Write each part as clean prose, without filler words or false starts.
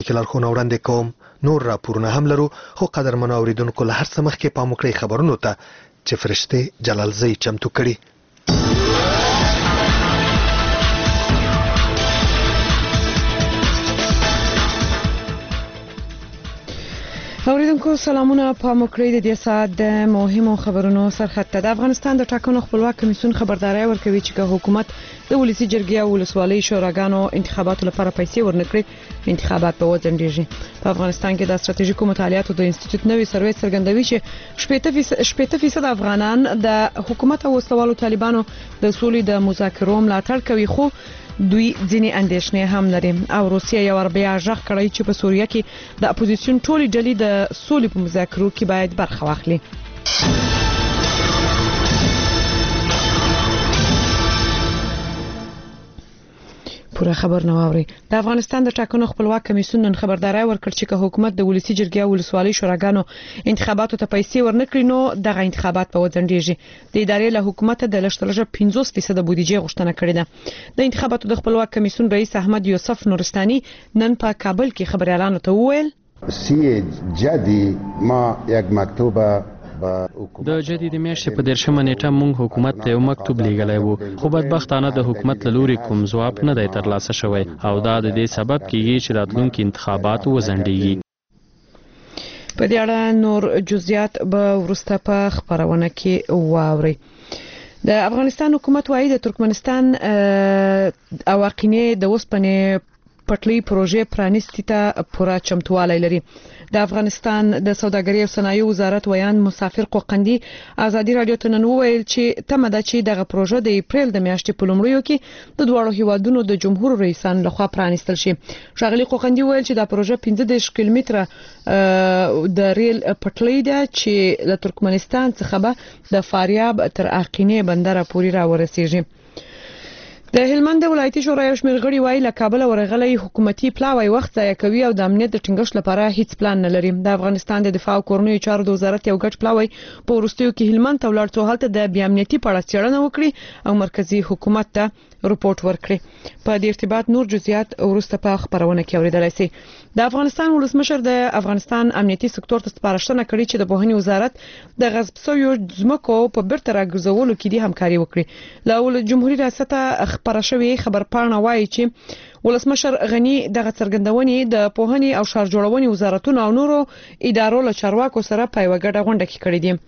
کې لارښوونه وړاندې کوم. نور راپورونه هم لرو، خو قدرمنو اورېدونکو له هر څه مخکې پام وکړئ خبرونو ته چې فرشتې جلالزۍ چمتو کړي. اوریدونکو سلامونه، پام وکړئ د دې ساعت د مهمو خبرونو سرخط ته. د افغانستان د ټاکنو خپلواک کمیسیون خبرداري ورکوي چې حکومت د ولسی جرګې او ولسوالۍ شوراګانو انتخاباتو لپاره پیسې ورنکړي، انتخابات به وځنډیږي. په افغانستان کې د ستراتیژیکو مطالعاتو د انسټیټیوټ نوې سروې څرګندوي چې 80% افغانان د حکومت او وسلوالو طالبانو د سولې د مذاکرو ملاتړ کوي، خو دوی ځینې اندېښنې هم لري. او روسیه یو بیا ژغ کړی چې په سوریه کې د اپوزیسیون ټولې ډلې د سولې په مذاکرو کې باید برخه واخلي. پوره خبر نه واوري. د افغانستان د ټاکنو خپلواک کمیسیون نن خبرداري ورکړ چې حکومت د ولسی جرګې او ولسوالۍ شوراګانو انتخاباتو ته پیسې ورنکړي نو دغه انتخابات به وځنډیږي. د ادارې له حکومت د لشتلجه 50% بودیجه غوښتنه کړې ده. د انتخاباتو د خپلواک کمیسیون رئیس احمد یوسف نورستاني نن په کابل کې خبريالانو ته وویل: سی جدي ما یک مکتوب د جدید میاشتې په 13 نیټه موږ حکومت ته یو مکتوب لیږلی وو، خو بدبختانه د حکومت له لوري کوم ځواب نه دی ترلاسه شوی او دا د دې سبب کیږي چې راتلونکي انتخابات وځنډیږي. په دې اړه نور جزئیات به وروسته په خبرونه کې واوري. د افغانستان حکومت وايي د ترکمنستان اواقینه د وسپنې پټلۍ پروژې پرانیستي ته پوره چمتوالی لري. د افغانستان د سوداګرۍ او صنایع وزارت ویان مسافر قوقندي ازادي رادیو ته نن وویل چې تمه ده چې دغه پروژه د اپریل د میاشتې په لومړیو کې د دوه هیوادونو د جمهور رئیسان لخوا پرانیستل شي. ښاغلي قوقندي وویل چې دا پروژه 15 کیلومتره د ریل پټلۍ ده چې له ترکمنستان څخه به د فاریاب تر اقینه بندر پورې راورسیږي. د هلمند ولایتي شورا یو شمېر غړي وايي له کابل ورغلي حکومتي پلاوی وخت ضایع کوي او د امنیت د ټینګښت لپاره هیڅ پلان نه لري. د افغانستان د دفاع او کورنیو چارو د وزارت یو غټ پلاوی په ورستیو کې هلمند ته ولاړ څو هلته د بیا امنیتي په اړه څېړنه وکړي او مرکزی حکومت ته رپورټ ورکړي. په دې ارتباط نور جزئیات ورسته په خبرونه کې اوریدلای شي. د افغانستان ولسمشر د افغانستان امنیتي سکتور ته سپارښتنه کړې چې د پوهنې وزارت د غصب شویو ځمکو په بیرته راګرځولو کې د همکاري وکړي. له جمهوریت ریاست خبره شوې خبرپاڼه وايي چې ولسمشر غنی دغه څرګندونې د پوهنې او ښار جوړونې وزارتونو او نورو ادارو له چارواکو سره په یو ګډه غونډه کې کړې دي.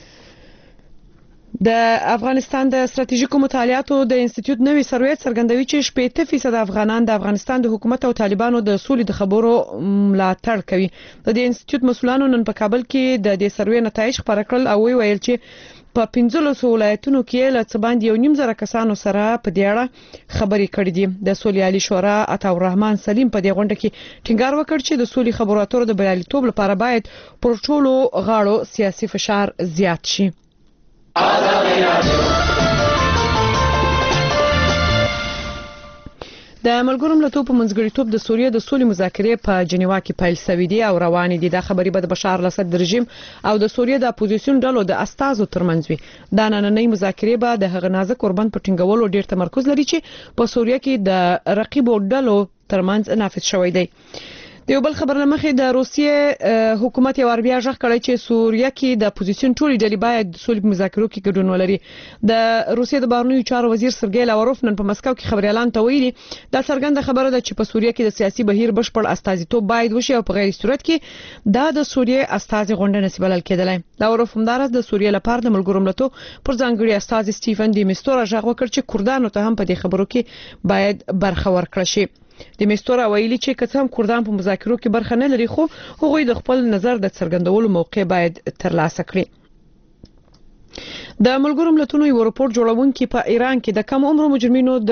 د افغانستان د ستراتیژیکو مطالعاتو د انسټیټیوټ نوې سروې څرګندوي چې 80% افغانان د افغانستان د حکومت او طالبانو د سولې د خبرو ملاتړ کوي. د دې انسټیټیوټ مسؤلانو نن په کابل کې د دې سروې نتایج خبر کړل او ویل چې په 15 ولایتونو کې له څه باندې 1.5 کسانو سره په دې اړه خبرې کړې دي. د سولې عالی شورا عطا الرحمن سلیم په دې غونډه کې ټینګار وکړ چې د سولې خبرو اترو د بریالیتوب لپاره باید پر ټولو غاړو سیاسي فشار زیات شي. د ملګرو ملتونو په منځګړیتوب د سوریه د سولې مذاکرې په جنیوا کې پیل شوې دي او روانې دي. دا خبري به د بشار الاسد رژیم او د سوریه د اپوزیسیون ډلو د استازو ترمنځ وي. دا نننۍ مذاکرې به د هغه نازک اوربند په ټینګولو ډیر تمرکز لري چې په سوریه کې د رقیبو ډلو ترمنځ نافذ شوی دی. د یو بل خبر لمخې د روسیې حکومت یو بیا ژغ کړی چې سوریه کې د اپوزیسیون ټولې ډلې باید د سولې مذاکرو کې ګډون ولري. د روسیې د بهرنیو چارو وزیر سرګی لاوروف نن په مسکو کې خبريالان ته ویلي دا څرګنده خبره ده چې په سوریه کې د سیاسي بهیر بشپړ استازیتوب باید وشي او په غیر صورت کې دا د سوریې استازي غونډه نسبت بلل کېدلای. لاوروف همدارس د سوریې لپاره د ملګرو ملتونو پر ځانګړي استاذ سټیفن دی میستورا ژغ وکړ چې کردانو ته هم په دې خبرو کې باید برخه ورکړي شي. د میستورا ویلي چې کڅم کردان په مذاکرو کې برخه نه لري خو هغوی د خپل نظر د څرګندولو موقع باید ترلاسه کړي. د ملګرو ملتونو یو رپورټ جوړونکي په ایران کې د کم عمر مجرمینو د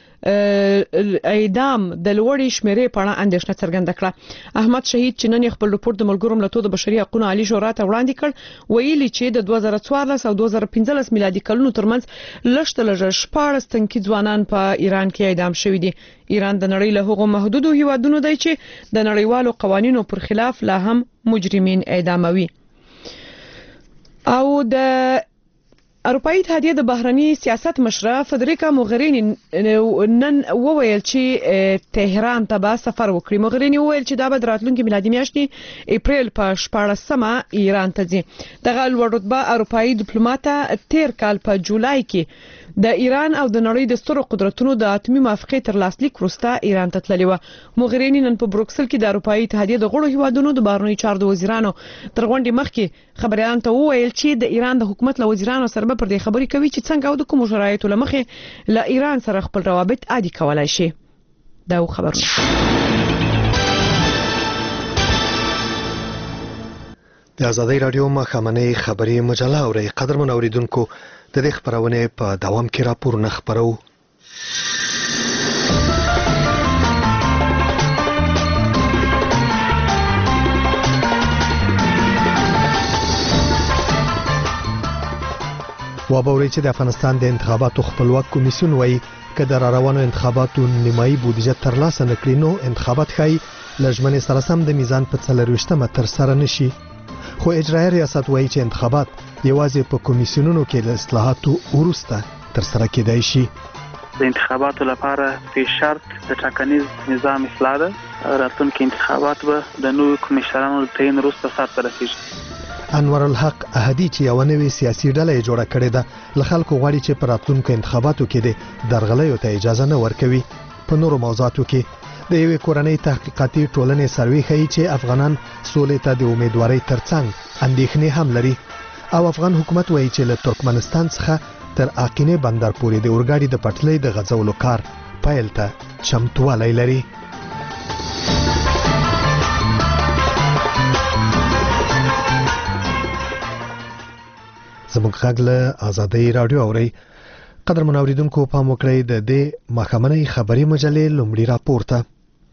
اعدام د لوړې شمیرې په اړه اندېښنه څرګنده کړه. احمد شهید چې نن خپل رپورټ د ملګرو ملتونو د بشري حقوقو عالی شورا ته وړاندې کړ ویلي چې د 2014 او 2015 میلادي کلونو ترمنځ لږ 14 تنکي ځوانان په ایران کې اعدام شوي دي. ایران د نړۍ له هغو محدودو هیوادونو دی چې د نړیوالو قوانینو پر خلاف لا هم مجرمین اعداموي. او د اروپאי اتحادیه د بهرني سیاست مشره فدریکا موغرینی نن وویل چې تهران ته به سفر وکړي. موغرینی وویل چې دا به راتلونکي میلادي میاشتې اپریل په 14مه ایران ته ځي. دغه لوړ رتبه اروپאי ډیپلوماټ تیر کال په جولای کې د ایران او د نړۍ د سترو قدرتونو د اتمی موافقې تر لاسلیک وروسته ایران ته تللی و. موغرینی نن په بروکسل کې د اروپאי اتحادیه د غړو هیوادونو د بهرنیو چارو د وزیرانو تر غونډې مخکې خبريالانو ته وویل چې د ایران د حکومت له وزیرانو سره پر دې خبرې کوي چې څنګه او د کوم شرایطو لمخې له ایران سره خپل روابط عادي کولای شي. دا خبرونه د آزادۍ رادیو مخامنۍ خبري مجله اوري. قدرمن اوریدونکو د دې خبرونه په دوام کې راپورونه خبرو. وابوري چې د افغانستان د انتخاباتو خپلواک کمیسیون وایي چې د روانو انتخاباتو نیمایي بودیجه ترلاسه نکړي نو انتخابات ښایي لژمنې سره سم د میزان په 40مه تر سره نشي. خو اجرایي ریاست وایي چې انتخابات یوازې په کمیسیونونو کې له اصلاحاتو وروسته تر سره کېدای شي. د انتخاباتو لپاره په شرط د ټاکنیز نظام اصلاح ده. راتلونکي انتخابات به د نوو کمیشنرانو له تعیین وروسته سرته رسیږي. انور الحق احدی چې یو نوې سیاسي ډله جوړه کړې ده له خلکو غواړي چې په راتلونکو انتخاباتو کې د درغلیو ته اجازه نه ورکوي. په نورو موضوعاتو کې د یوې کورنۍ تحقیقاتي ټولنې سروې ښیي چې افغانان سولې ته د امیدوارۍ ترڅنګ اندېښنې هم لري او افغان حکومت وایي چې له ترکمنستان څخه تر اقینې بندر پورې د اورګاډي د پټلۍ د غځولو کار پیل ته چمتووالی لري. زموږ غږ له آزادۍ رادیو اوري. قدرمن اوریدونکو پام وکړئ د دې مخامنۍ خبري مجلې لومړی راپور ته.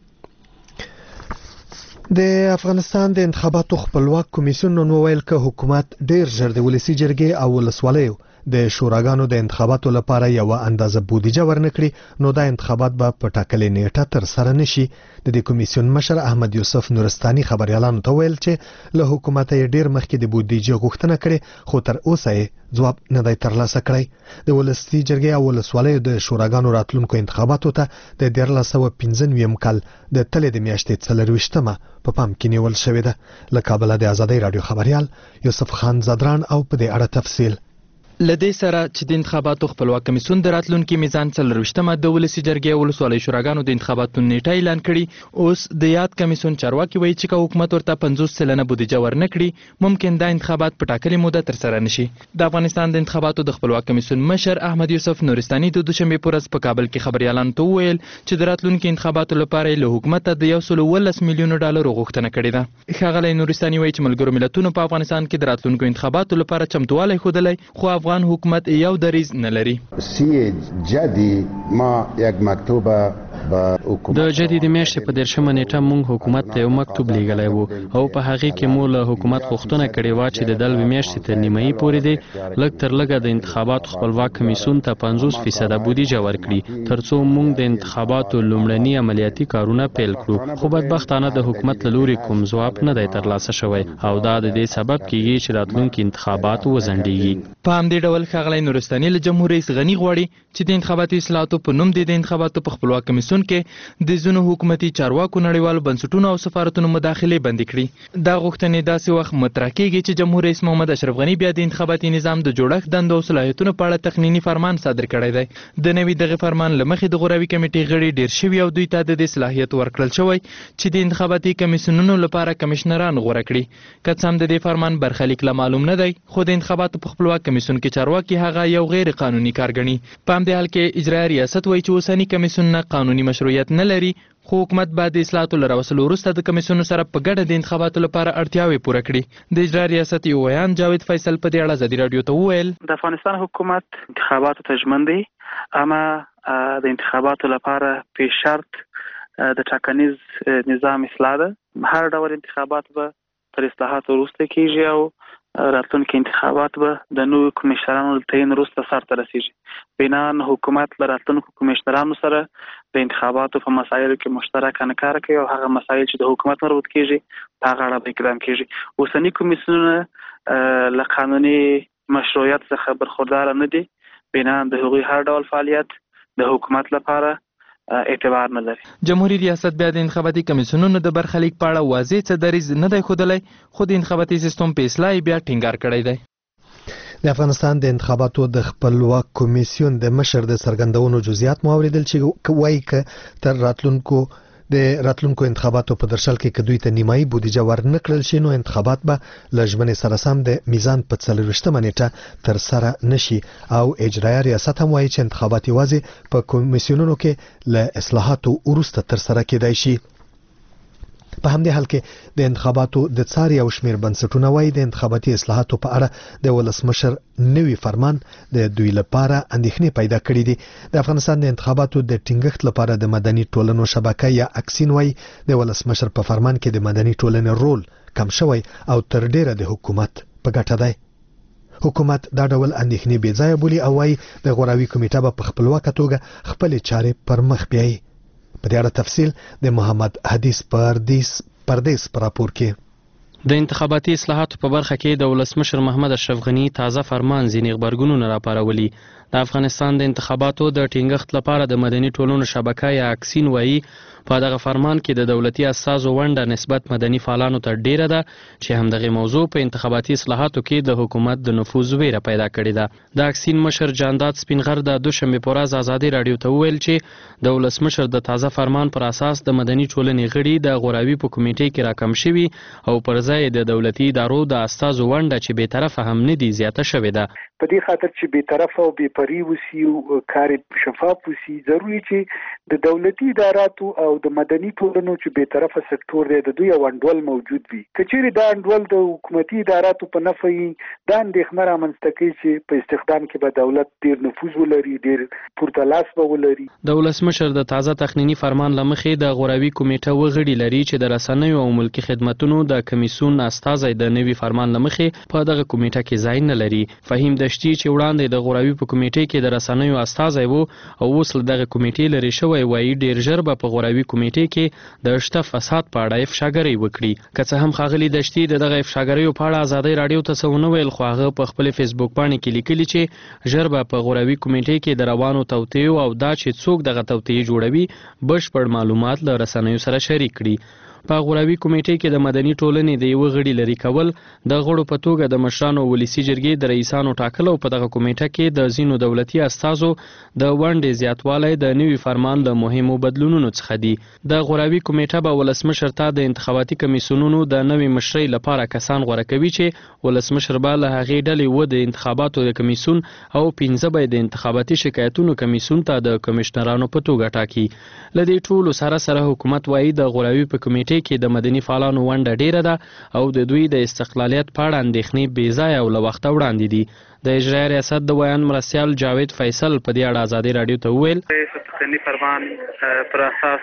د افغانستان د انتخاباتو خپلواک کمیسیون نن وویل چې حکومت ډیر ژر د ولسی جرګې او ولسوالیو د شوراګانو د انتخاباتو لپاره یو اندازه بودیجه ورنکړي نو دا انتخابات به په ټاکلې نیټه تر سره نشي. د دې کمیسیون مشر احمد یوسف نورستاني خبريالانو ته ویل چې له حکومت یې ډیر مخکې د بودیجه غوښتنه کړې خو تر اوسه یې ځواب نه دی ترلاسه کړی. د ولسی جرګې او ولسوالیو د شوراګانو راتلونکو انتخاباتو ته د 1995 کال د تلې د میاشتې 24مه په پام کې نیول شوې ده. له کابل د آزادۍ رادیو خبريال یوسف خان زادران او په دې اړه تفصیل. لدې سره چې د انتخاباتو خپلواک کمیسیون د راتلونکي میزان 40مه د ولسی جرګې او ولسوالۍ شوراګانو د انتخاباتو نیټه اعلان کړي. اوس د یاد کمیسیون چارواکي وایي چې حکومت ورته 50% بودیجه ورنکړي ممکن دا انتخابات په ټاکلې موده تر سره نشي. د افغانستان د انتخاباتو د خپلواک کمیسیون مشر احمد یوسف نورستاني د دوشنبه په ورځ په کابل کې خبريالانو ته وویل چې د راتلونکي انتخاباتو لپاره له حکومت د 110 میلیون ډالر غوښتنه کړې ده. ښاغلی نورستاني وایي چې ملګرو ملتونو په افغانستان کې د راتلونکو انتخاباتو لپاره چمتووالی ښودلی خو افغان حکومت یو دریز نه لري. جدي ما یک مکتوب د جدي د میاشتې په 13مه نیټه موږ حکومت ته یو مکتوب لیږلی وو او په هغه کې مو له حکومت غوښتنه کړې و چې د دلوي میاشتې تر نیمایي پورې دی لږ تر لږه د انتخاباتو خپلواک کمیسیون ته 50% بودیجه ورکړي ترڅو موږ د انتخاباتو لومړني عملیاتي کارونه پیل کړو. خو بدبختانه د حکومت له لوري کوم ځواب نه دی ترلاسه شوی او دا د دې سبب کیږي چې راتلونکي انتخابات وځنډیږي. په همدې ډول ښاغلی نورستاني له جمهور رئیس غني غواړي چې د انتخاباتي اصلاحاتو په نوم د انتخاباتو په خپلواک کمیسیون کې د ځینو حکومتي چارواکو نړیوالو بنسټونو او سفارتونو مداخلې بندې کړي. دا غوښتنې داسې وخت مطرح کیږي چې جمهور رئیس محمد اشرف غني بیا د انتخاباتي نظام د جوړښت دندو او صلاحیتونو په اړه تقنینی فرمان صادر کړی دی. د نوي دغه فرمان له مخې د غوراوي کمیټې غړي ډیر شوي او دوی ته د صلاحیت ورکړل شوی چې د انتخاباتي کمیسیونونو لپاره کمشنران غوړه کړي. که څه هم د دې فرمان برخلیک لا معلوم نه دی خو د انتخاباتو په خپلواک کمیسیون کې چارواکي هغه یو غیر قانوني کار ګڼي. په همدې حال کې اجرایي ریاست وایي چې اوسني کمیسیونونه قانوني مشروعیت نه لري خو حکومت باید د اصلاحاتو له راوستلو وروسته د کمیسیونو سره په ګډه د انتخاباتو لپاره اړتیاوې پوره کړي. د اجرایي ریاست یو ویان جاوید فیصل په دې اړه آزادي رادیو ته وویل د افغانستان حکومت انتخاباتو ته ژمن دی اما د انتخاباتو لپاره په شرط د ټاکنیز نظام اصلاح ده. هر ډول انتخابات به تر اصلاحاتو وروسته کیږي او راتلونکي انتخابات به د نوو کمیشنرانو له تعیین وروسته سرته رسیږي. بنان حکومت له راتلونکو کمیشنرانو سره د انتخاباتو په مسایلو کې مشترک همکاري کوي او هغه مسایل چې د حکومت مربوط کیږي په هغه اړه به اقدام کیږي. اوسني کمیسیونونه له قانوني مشروعیت څخه برخوردار نه دي، بنا د هغوی هر ډول فعالیت د حکومت لپاره اعتبار نه لري. جمهوریت ریاست بیا د انتخاباتي کمیسیونونو د برخلیک په اړه واضح څه دریځ نه دی ښودلی، خو د انتخاباتي سیستم په اصلاح بیا ټینګار کړی دی. د افغانستان د انتخاباتو د خپلواک کمیسیون د مشر د څرګندونو جزئیات مو اوریدل چې وایي ک تر راتلونکو انتخاباتو په درشل کې کدوې ته نیمایي بودیجه ورنکړل شي نو انتخابات به لژمنې سره سم د میزان په 24مه نیټه تر سره نشي او اجرایي ریاست هم وایي چې انتخابات یوازې په کمیسیونونو کې له اصلاحاتو وروسته تر سره کېدای شي. په همدې حال کې د انتخاباتو د څار یو شمېر بنسټونه وایي د انتخاباتي اصلاحاتو په اړه د ولسمشر نوي فرمان د دوی لپاره اندېښنې پیدا کړې دي. د افغانستان د انتخاباتو د ټینګښت لپاره د مدني ټولنو شبکه یا اکسین وایي د ولسمشر په فرمان کې د مدني ټولنې رول کم شوی او تر ډیره د حکومت په ګټه دی. حکومت دا ډول اندېښنې بې ځایه بولي او وایي د غوراوي کمیټه به په خپلواکه توګه خپلې چارې پر مخ بیایي. په دې اړه تفصیل د محمد حدیث پردیس پر راپور کې. د انتخاباتي اصلاحاتو په برخه کې د ولسمشر محمد اشرف غنی تازه فرمان ځینې خبرګونونه راپارولي. د افغانستان د انتخاباتو د ټینګښت لپاره د مدني ټولنو شبکه یا اکسین وایي په دغه فرمان کې د دولتي اساسو ونډه نسبت مدني فعالانو ته ډیره ده چې همدغه موضوع په انتخاباتي اصلاحاتو کې د حکومت د نفوذ ویره پیدا کړې ده. د اکسین مشر جانداد سپینغر د دوشنبه په ورځ ازادي رادیو ته وویل چې د ولسمشر د تازه فرمان پر اساس د مدني ټولنې غړي د غوراوي په کمیټې کې راکم شوي او پر ځای د دولتي ادارو د اساسو ونډه چې به طرفه هم نه دي زیاته شوې ده. په دې خاطر چې به طرفه او به پری وسی او کار شفاف وسی ضروری چې د دولتي اداراتو او د مدني ټولنو چې به طرفه سکتور دی د دوی انډول موجود وي. کچېری دا انډول د حکومتي اداراتو په نفي دا اندېښنه رامنځته کوي چې په استخدام کې به دولت ډیر نفوذ ولري، ډیر پورته لاس به ولري. د ولسمشر د تازه تخنینی فرمان لمخې د غوراوي کمیټه وغړي لري چې د رسنیو او ملکی خدماتو د کمیسیون استازي د نوي فرمان لمخې په دغه کمیټه کې ځای نه لري. فهیم دشتي چې وړاندې د غوراوي په کمیټې کې د رسنیو استازي وو او اوس له دغه کمیټې لري شوی وایي ډیر ژر به په غوراوي کمیټې کې د شته فساد په اړه افشاګري وکړي. که څه هم ښاغلي دشتي دغه افشاګریو په اړه ازادي رادیو ته څه ونه ویل، خو هغه په خپل فیسبوک باندې کې لیکلي چې ژر به په غوراوي کمیټې کې د روانو توطیو او دا چې څوک دغه توطیې جوړوي بشپړ معلومات له رسنیو سره شریک کړي. په غوراوي کمیټې کې د مدني ټولنې د یو غړي لري کول، د غړو په توګه د مشرانو ولسی جرګې د رئیسانو ټاکل او په دغه کمیټه کې د ځینو دولتي استازو د ونډې زیاتوالی د نوي فرمان د مهمو بدلونونو څخه دی. د غوراوي کمیټه به ولسمشر ته د انتخاباتي کمیسیونونو د نوي مشرۍ لپاره کسان غوره کوي چې ولسمشر به له هغې ډلې و د انتخاباتو د کمیسیون او 15 به د انتخاباتي شکایتونو کمیسیون ته د کمشنرانو په توګه ټاکي. له دې ټولو سره حکومت وایي د غوراوي په کمیټې کې د مدني فعالانو ونډه ډیره ده او د دوی د استقلالیت په اړه اندېښنې بې ځایه او له وخته وړاندې دي. د اجرایي ریاست د بیان مرستیال جاوید فیصل په دې اړه ازادي رادیو ته وویل تخنینی فرمان پر اساس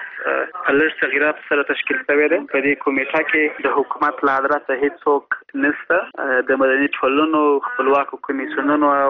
لږ تغییرات سره تشکیل شوی دی. په دې کمیټه کې د حکومت له ادرسه هیڅوک نشته. د مدني ټولنو خپلواکو کمیسیونونو او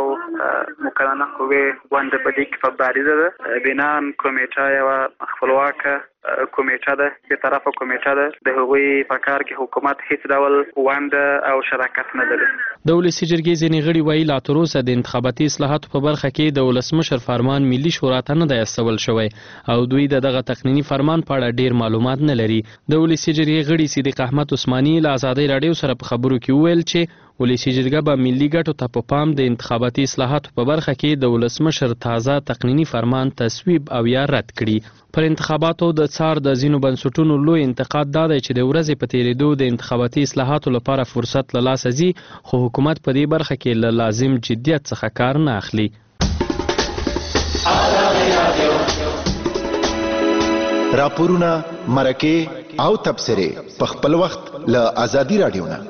مقننه قوې ونډه په دې کې په باريزه ده. بنان کمیټه یو خپلواکه کمیټه ده، چې طرفه کمیټه ده. د هغوی په کار کې حکومت هیڅ ډول ونډه او شراکت نه لري. د ولسی جرګې ځینې غړي وایي لا تر اوسه د انتخاباتي اصلاحاتو په برخه کې د ولسمشر فرمان ملي شورا ته نه دی استول شوی او دوی دغه تخنینی فرمان په اړه ډیر معلومات نه لري. د ولسی جرګې غړي صدیق احمد عثماني له ازادي رادیو سره په خبرو کې وویل چې ولسی جرګه به ملي ګټو ته په پام د انتخاباتي اصلاحاتو په برخه کې د ولسمشر تازه تقنینی فرمان تصویب او یا رد کړي. پر انتخاباتو د څار د ځینو بنسټونو لوی انتقاد دا دی چې د ورځې په تیریدو د انتخاباتي اصلاحاتو لپاره فرصت له لاسه ځي، خو حکومت په دې برخه کې له لازم جدیت څخه کار نه اخلي. راپورونه، مرکې او تبصرې په خپل وخت له ازادي رادیو نه.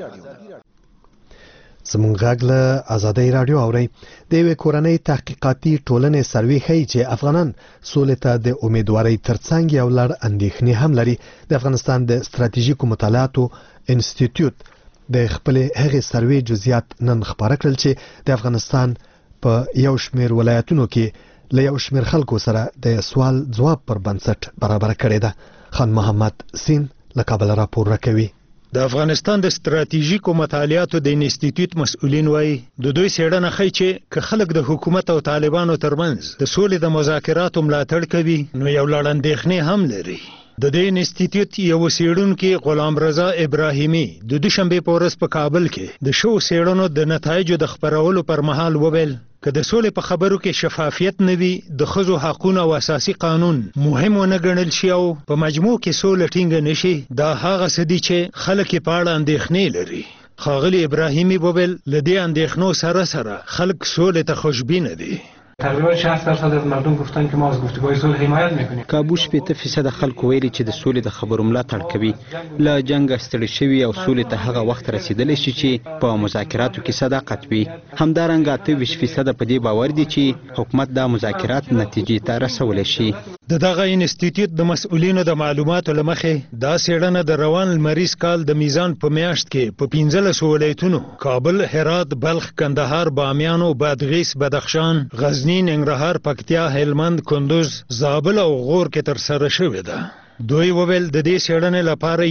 زمونږ غږ له ازادي رادیو اورئ. د یوې کورنۍ تحقیقاتي ټولنې سروې ښیي چې افغانان سولې ته د امیدوارۍ ترڅنګ یو لړ اندېښنې هم لري. د افغانستان د ستراتیژیکو مطالعاتو انسټیټیوټ د خپلې هغې سروې جزئیات نن خپاره کړل چې د افغانستان په یو شمېر ولایتونو کې له یو شمېر خلکو سره د سوال ځواب پر بنسټ برابر کړې ده. خان محمد سین له کابل راپور راکوي. د افغانستان د ستراتیژیکو مطالعاتو د انسټیټیوټ مسؤلین وایي د دوی څېړنه ښیي چې که خلک د حکومت او طالبانو ترمنځ د سولې د مذاکراتو ملاتړ کوي نو یو لړ اندېښنې هم لري. د دې انسټیټیوټ یو څېړونکي غلام رضا ابراهیمي د دوشنبې په ورځ په کابل کې د شو څېړنو د نتایجو د خپرولو پر مهال وویل که د سولې په خبرو کې شفافیت نه وي د ښځو حقونه او اساسي قانون مهم ونه ګڼل شي او په مجموع کې سوله ټینګه نشي دا هغه څه دي چې خلک یې په اړه اندېښنې لري. ښاغلي ابراهیمي وویل له دې اندېښنو سره خلک سولې ته خوشبینه دي. تقریبا 60% از مردم گفتن که ما از گفتگوهای صلح حمایت میکنیم. کابو 80% خلکو ویلي چې د سولې د خبرو ملاتړ کوي. له جنګ ستړي شوي او سولې ته هغه وخت رسیدلی شي چې په مذاکراتو کې صداقت وي. همدارنګه 28% په دې باور دي چې حکومت د مذاکرات نتیجې ته رسولی شي. د دغه انسټیټیوټ د مسؤلینو د معلوماتو له مخې دا څېړنه د روان لمریز کال د میزان په میاشت کې په 15 ولایتونو کابل، هرات، بلخ، کندهار، بامیان او بادغیس، بدخشان، غزنی، ننګرهار، پکتیا، هلمند، کندوز، زابل او غور کې ترسره شوې ده. دوی وویل د دې څېړنې لپاره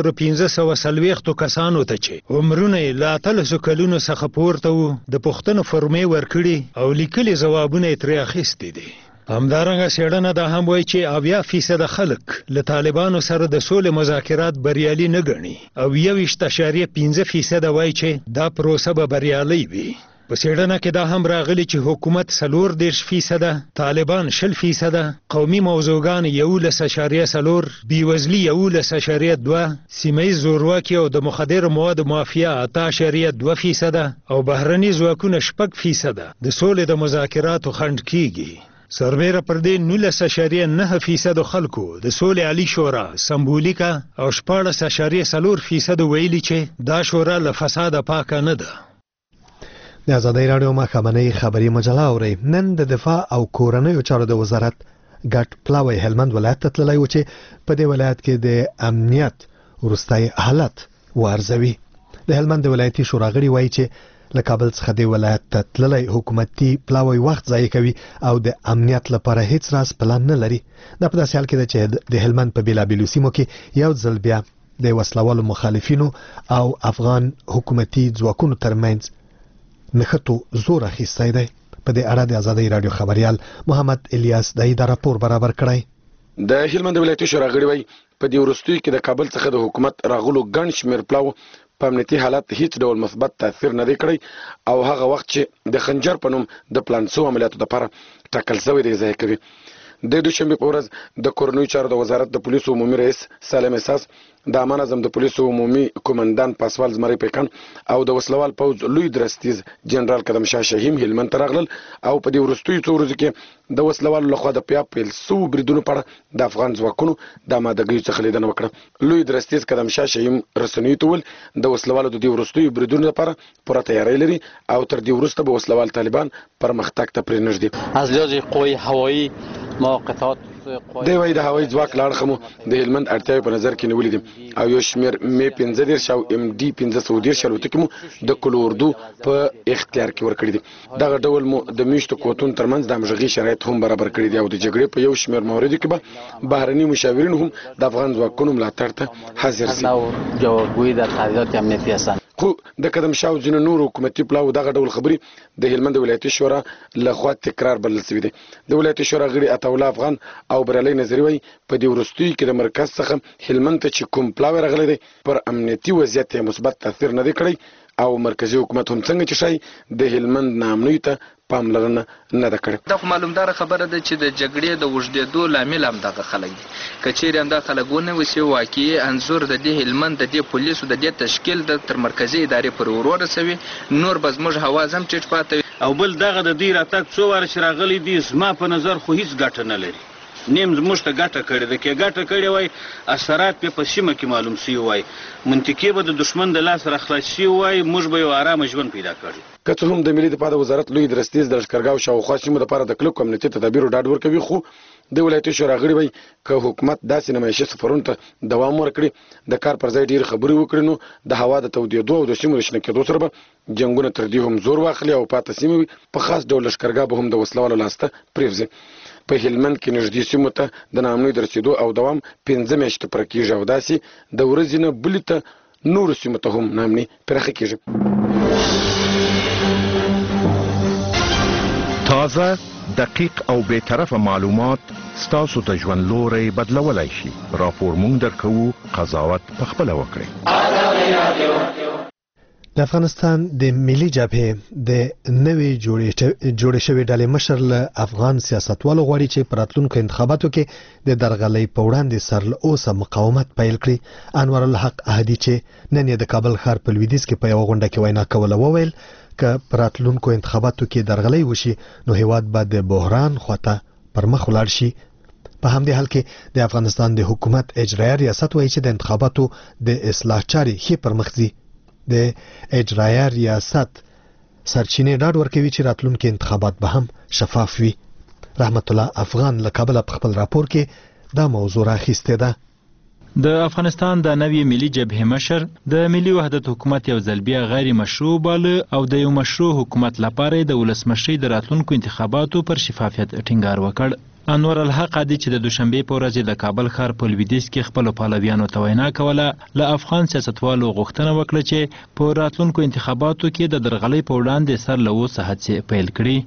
1540 کسانو ته چې عمرونه یې له 13 کلونو څخه پورته وو د پوښتنو فرمې ورکړي او لیکلي ځوابونه یې ترې اخیستي دي. همدارنګه څېړنه دا هم وایي چې 80% خلک له طالبانو سره د سولې مذاکرات بریالي نه ګڼي او 21.5% وایي چې دا پروسه به بریالۍ وي. په څېړنه کې دا هم راغلی چې حکومت 34%، طالبان 20%، قومي موضوعګان 11.4، بیوزلي 11.2، سیمهییز زورواکي او د مخدر موادو مافیا 8.2% او بهرني ځواکونه 6% د سولې د مذاکراتو خنډ کیږي. سربیره پر دې 19.9% خلکو د سولې عالی شورا سمبولیکا او 14.4% ویلي چې دا شورا له فساده پاکه نه ده. د ازادۍ راډیو ماښامنۍ خبري مجله اورئ. نن د دفاع او کورنیو چارو د وزارت ګډ پلاوی هلمند ولایت ته تللی و چې په دې ولایت کې د امنیت وروستی حالت وارزوي. د هلمند ولایتي شورا غړي وایي چې له کابل څخه د ولایت ته تللی حکومتي پلاوی وخت ضایع کوي او د امنیت لپاره هیڅ راز پلان نه لري. دا په داسې حال کې ده چې د هلمند په بیلابیلو سیمو کې یو ځل بیا د وسلوالو مخالفینو او افغان حکومتي ځواکونو ترمنځ نښتو زور اخیستی دی. په دې اړه د ازادۍ راډیو خبریال محمد الیاس دای دا راپور برابر کړی. د هلمند ولایتي شورا غړي وایي په دې وروستیو کې د کابل څخه د حکومت راغلو ګڼ شمېر پلاو په امنیتي حالت هیڅ ډول مثبت تاثیر نه دی کړی او هغه وخت چې د خنجر په نوم د پلان سو عملیاتو لپاره ټاکل شوی دی ضایع کوي. د دوشنبه په ورځ د کورنیو چارو د وزارت د پولیسو عمومي رئیس سالم احساس، د امان اعظم د پولیسو عمومي قومندان پاسوال زمری پیکان او د وسلوال پوځ لوی درستیز جنرال قدم شاه شهیم هلمند ته راغلل او په دې وروستیو څو ورځو کې د وسلوالو لخوا د پیل سو بریدونو په اړه د افغان ځواکونو د آمادګۍ څخه لیدنه وکړه. لوی درستیز قدم شاه شهیم رسنیو ته وویل د وسلوالو د دې وروستیو بریدونو لپاره پوره تیاری لري او تر دې وروسته به وسلوال طالبان پرمختګ ته پرې نږدې. از لحاظ قوی هوایی ما قطعات دی وایي د هوایي ځواک له اړخه مو د هلمند اړتیاوې په نظر کې نیولې دي او یو شمېر می 15 او ام ډي 1510 الوتکې مو د کلو اردو په اختیار کې ورکړي دي. دغه ډول مو د میشتو قوتونو ترمنځ د همغږي شرایط هم برابر کړي دي او د جګړې په یو شمېر موردو کې به بهرني مشاورین هم د افغان ځواکونو ملاتړ ته حاضر شي. جوابگویی در تحلیلات امنیتی هستند. خو د قدم شاه او ځینو نورو حکومتي پلاو دغه ډول خبرې د هلمند ولایتي شورا لخوا تکرار بلل شوي دي. د ولایتي شورا غړي عطاالله افغان او برالي نظري وایي په دې وروستیو کې د مرکز څخه هلمند ته چې کوم پلاوی راغلی دی پر امنیتي وضعیت یې مثبت تاثیر نه دی کړی او مرکزي حکومت هم څنګه چې شای د هلمند ناامنۍ ته پاملرنه نه ده کړې. دا خو معلومدار خبره ده چې د جګړې د اوږدېدو لامل هم دغه خلک دي. که چیرې هم دا خلک ونیوسي واقعي انځور د دې هلمند د دې پولیسو د دې تشکیل د تر مرکزي ادارې پورې ور ورسوي نور به زموږ هواز هم ټیټ پاتې وي. او بل دغه د دوی راتګ څو واره چې راغلی دي زما په نظر خو هیڅ ګټه نه لري. نیم زموږ ته ګټه کړې ده. که ګټه کړې وای اثرات به په سیمه کې معلوم شوي وای، منطقې به د دشمن د لاس راخلاص شوي وای، موږ به یو ارامه ژوند پیدا کړو. که څه هم د ملي دفاع د وزارت لوی درستیز د لښکرګاه شاوخوا سیمو لپاره د کلکو امنیتي تدابیرو ډاډ ورکوي، خو د ولایتي شورا غړي وایي که حکومت داسې نمایشي سفرونو ته دوام ورکړي د کار پر ځای ډېرې خبرې وکړي نو د هوا د تودېدو او د سیمو د شنه کېدو سره به جنګونه تر دې هم زور واخلي او پاته سیمې وي په خاص ډول لښکرګاه به هم د وسلوالو لاسته پرېوځي. په هلمند کې نږدې سیمو ته د ناامنۍ د رسېدو او دوام 15 میاشتې پوره کېږي او داسې د ورځې نه بلې ته نور سیمو ته هم نامني پراخه کیږي. تازه دقیق او بی‌طرفه معلومات ستاسو ته ژوند لوري بدلولای شي. راپور مونږ درکوو، قضاوت پخپله وکړئ. د افغانستان د ملي جبهې د نوې جوړې شوې ډلې مشر له افغان سیاستوالو غواړي چې په راتلونکو انتخاباتو کې د درغلۍ په وړاندې سر له اوسه مقاومت پیل کړي. انور الحق احدي چې نن یې د کابل ښار په لویدیځ کې په یوه غونډه کې وینا کوله وویل که په راتلونکو انتخاباتو کې درغلۍ وشي نو هیواد به د بحران خواته پر مخ ولاړ شي. په همدې حال کې د افغانستان د حکومت اجرایه ریاست وایي چې د انتخاباتو د اصلاح چارې ښې پر مخ ځي. د اجرایه ریاست سرچینې ډاډ ورکوي چې راتلونکي انتخابات به هم شفاف وي. رحمت الله افغان له کابل په خپل راپور کې دا موضوع راخیستې ده. د افغانستان د نوې ملي جبهې مشر د ملي وحدت حکومت یو ځل بیا غیر مشروع باله او د یو مشروع حکومت لپاره د ولسمشرۍ د راتلونکو انتخاباتو پر شفافیت ټینګار وکړ. انور الحق عادي چې د دوشنبه په ورځ د کابل ښار په لویدیځ کې خپل پهلویانو ته وینا کوله، له افغان سیاستوالو غوښتنه وکړه چې په راتلونکو انتخاباتو کې د درغلۍ په وړاندې سر له اوسه هڅې پیل کړي.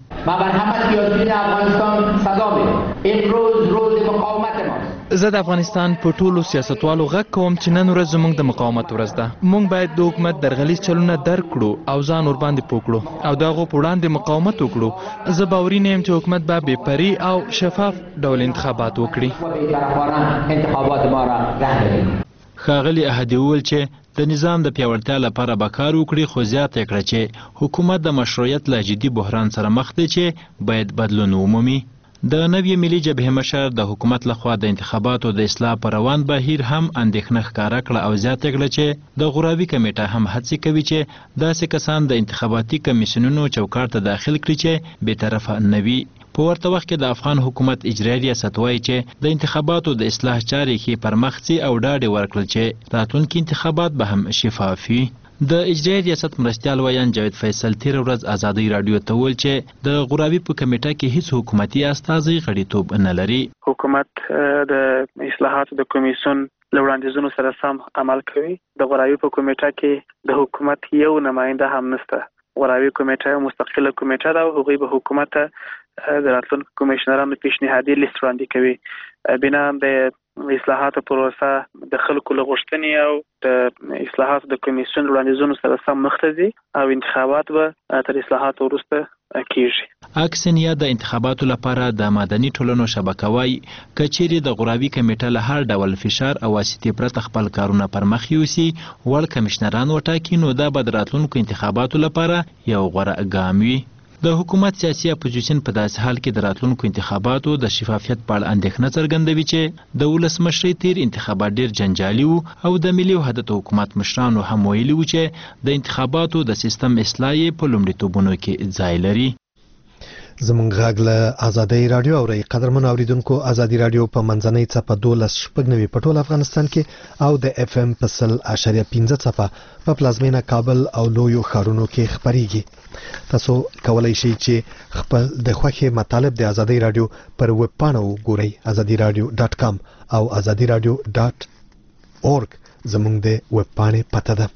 زه د افغانستان په ټولو سیاستوالو غږ کوم چې نن ورځ زموږ د مقاومت ورځ ده. موږ باید د حکومت درغلیز چلونه درک کړو او ځان ور باندې پوکړو او د هغو په وړاندې مقاومت وکړو. زه باوري نه یم چې حکومت به بې پرې او شفاف ډول انتخابات وکړي. ښاغلي احدي وویل چې د نظام د پیاوړتیا لپاره به کار وکړي، خو زیاته کړه چې حکومت د مشروعیت له جدي بحران سره مخ دی چې باید بدلون ومومي. د نوې ملي جبهې مشر د حکومت لخوا د انتخاباتو د اصلاح پر روان بهیر هم اندېښنه ښکاره کړه او زیاته کړه چې د غورابي کمیټه هم هڅې کوي چې داسې کسان د انتخاباتي کمیسیونونو چوکاټ ته داخل کړي چې بېطرفه نه وي. په ورته وخت کې د افغان حکومت اجرایي ریاست وایي چې د انتخاباتو د اصلاح چارې کې پر مخ ځي او ډاډ یې ورکړل چې راتلونکي انتخابات به هم شفاف وي. د اجرایي ریاست مرستیال ویان جاوید فیصل تیر ورځ ازادي رادیو ته وویل چې د غورابي په کمیټه کې هیڅ حکومتي استازي غړیتوب نه لري. حکومت د اصلاحاتو د کمیسیون له وړاندیزونو سره سم عمل کوي. د غورابي په کمیټه کې د حکومت یو نماینده هم نشته. غورابي کمیټه یو مستقله کمیټه ده او هغوی به حکومت د راتلونکو کمیشنرانو پیشنهادي لیست وړاندې کوي. بنا د اصلاحاتو پروسه د خلکو له غوښتنې او د اصلاحاتو د کمیسیون وړاندیزونو سره سم مخ ته ځي او انتخابات به تر اصلاحاتو وروسته کیږي. اکسنیا د انتخاباتو لپاره د مدني ټولنو شبکه وایي که چیرې د غورابي کمیټه له هر ډول فشار او واسطې پرته خپل کارونه پر مخ یوسي، وړ کمیشنران وټاکي، نو دا به د راتلونکو انتخاباتو لپاره یو غوره ګام وي. د حکومت سیاسي اپوزیشن په داسې حال کې د راتلونکو انتخاباتو د شفافیت په اړه اندېښنه څرګندوي چې د ولسمشرۍ تیر انتخابات ډېر جنجالي وو او د ملي وحدت حکومت مشرانو هم ویلي وو چې د انتخاباتو د سیستم اصلاح یې په لومړیتوبونو کې ځای لري. زمونږ غږ له ازادي رادیو اوري. قدرمن اوریدونکو، ازادي رادیو په منځنۍ څپه 12.9 په ټول افغانستان کې او د اف ام په 0.15 څپه په پلازمینه کابل او لویو ښارونو کې خبريږي. تاسو کولای شئ چې خپل د خوښې مطالب د ازادي رادیو پر ویب پاڼه وګورئ azadiradio.com او azadiradio.org زمونږ د ویب پاڼې پته ده.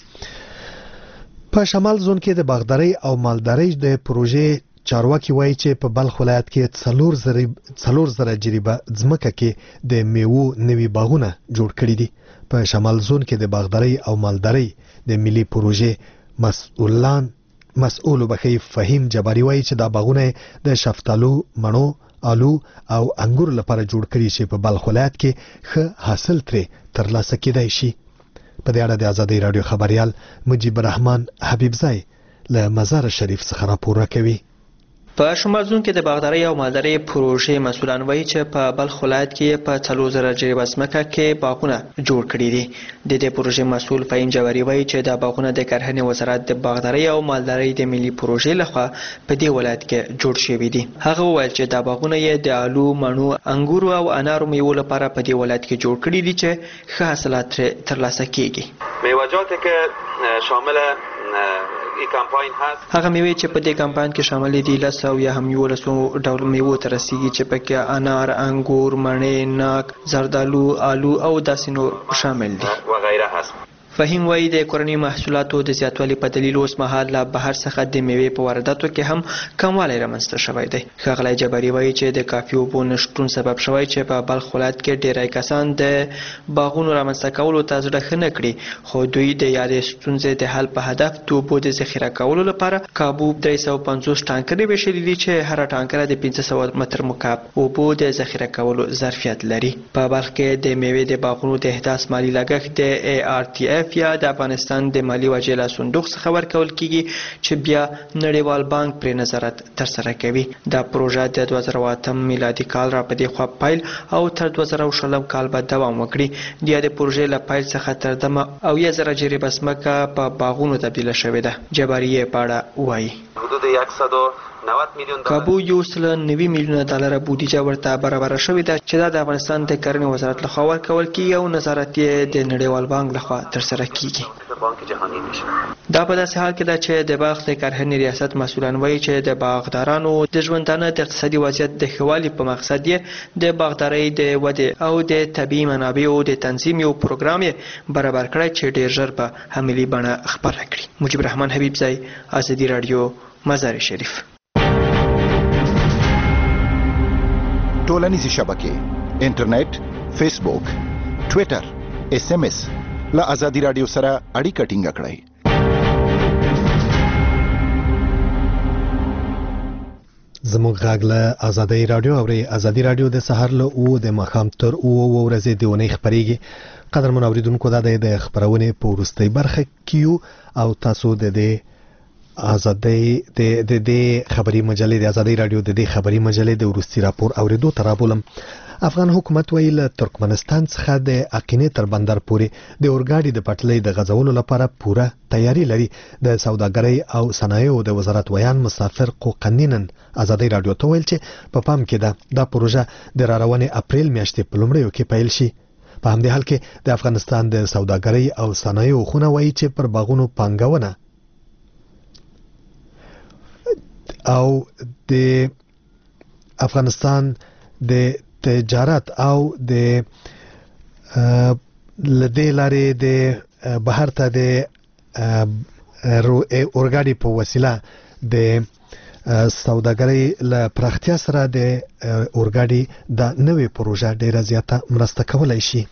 په شمال زون کې د باغداري او مالداري د پروژې چارواکي وایي چې په بلخ ولایت کې 4,000 جریبه ځمکه کې د میوو نوي باغونه جوړ کړي دي. په شمال زون کې د باغداري او مالداري د ملي پروژې مسؤل بخي فهیم جباري وایي چې دا باغونه د شفتالو، مڼو، آلو او انګور لپاره جوړ کړي چې په بلخ ولایت کې ښه حاصل ترې ترلاسه کېدای شي. په دې اړه د ازادي رادیو خبريال مجيب الرحمن حبيبزاي له مزار شریف څخه راپور کوي. په شمال زون کې د باغداري او مالداري پروژې مسؤلان وایي چې په بلخ ولایت کې په 4,000 جریبه ځمکه کې باغونه جوړ کړي دي. د دې پروژې مسؤل فهیم جواري وایي چې دا باغونه د کرهنې وزارت د باغداري او مالداري د ملي پروژې لخوا په دې ولایت کې جوړ شوي دي. هغه وویل چې دا باغونه یې د آلو، مڼو، انګورو او انارو میوو لپاره په دې ولایت کې جوړ کړي دي چې ښه حاصلات ترلاسه کیږي. میوه‌جات که شامل هغه میوې چې په دې کمپاین کې شامل دي 10 یا هم 11 ډول میوو ته رسیږي چې پکې انار، انګور، مڼې، ناک، زردالو، آلو او داسې نور شامل دي. فهیم وایي د کورني محصولاتو د زیاتوالي په دلیل اوس مهال له بهر څخه د میوې په وارداتو کې هم کموالی رامنځته شوی دی. ښاغلی جباري وایي چې د کافي اوبو نشتون سبب شوی چې په بلخ ولایت کې ډیری کسان د باغونو رامنځته کولو ته زړه ښه نه کړي، خو دوی د یادې ستونزې د حل په هدف د اوبو د ذخیره کولو لپاره کابو 350 ټانکرې ویشلي دي چې هره ټانکره د 500 متر مکعب اوبو د ذخیره کولو ظرفیت لري. په بلخ کې د میوې د باغونو د احداث مالی لګښت د ARTF یا د افغانستان د مالی وجې له صندوق څخه ورکول کیږي چې بیا نړیوال بانک پرې نظارت ترسره کوي. دا پروژه د 2008 میلادي کال را په دې خوا پیل او تر 2020 کال به دوام وکړي. د دې پروژې له پیل څخه تر دمه 10,000 جریبه ځمکه په باغونو تبدیله شوې ده. جباري یې په اړه وایي حدود 190 میلیون کابو 190 میلیونه ډالر بودیجه ورته برابر شوې ده چې دا د افغانستان د کرنې وزارت لخوا ورکول کیږي او نظارت یې د نړیوال بانک لخوا ترسره کیږي. بانک جهانی میشه. دا په داسې حال کې ده چې د بلخ د کرهنې ریاست مسؤلان وایي چې د باغدارانو د ژوندانه د اقتصادي وضعیت د ښه والي په مقصد یې د باغدارۍ د ودې او د طبیعي منابعو د تنظیم یو پروګرام یې برابر کړی چې ډیر ژر په عملي بڼه خپاره کړي. مجيب الرحمن حبیبزی، ازادي رادیو، مزار شریف. ټولنیزې شبکې، انټرنیټ، فیسبوک، ټویټر، SMS له ازادي رادیو سره اړیکه ټینګه کړئ. زموږ غږ له ازادي رادیو او ازادي رادیو د سحر له او د ماښام تر او ورځې د ونې خبريږي. قدرمن اوریدونکو دا د خبرونه په وروستۍ برخه کې او تاسو د ازادي د خبري مجلې د ازادي رادیو د خبري مجلې د وروستي راپور اوریدو ترابولم. افغان حکومت ویل ترکمنستان څخه د اقینې تر بندر پورې د اورګاډي د پټلۍ د غځولو لپاره پوره تیاری لري. د سوداګرۍ او صنایعو د وزارت ویان مسافر قوقنینن ازادي رادیو ته ویل چې په پام کې ده دا پروژه د راروانې اپریل میاشتې په لومړیو کې پیل شي. په همدې حال کې د افغانستان د سوداګرۍ او صنایعو خونه وایي چې پر باغونو پانګونه او د افغانستان د تجارت او د لدې لارې د بهر ته د اورګاډي په وسیله د سوداګرۍ له پراختیا سره د اورګاډي د نوې پروژه ډیره زیاته مرسته کولای شي.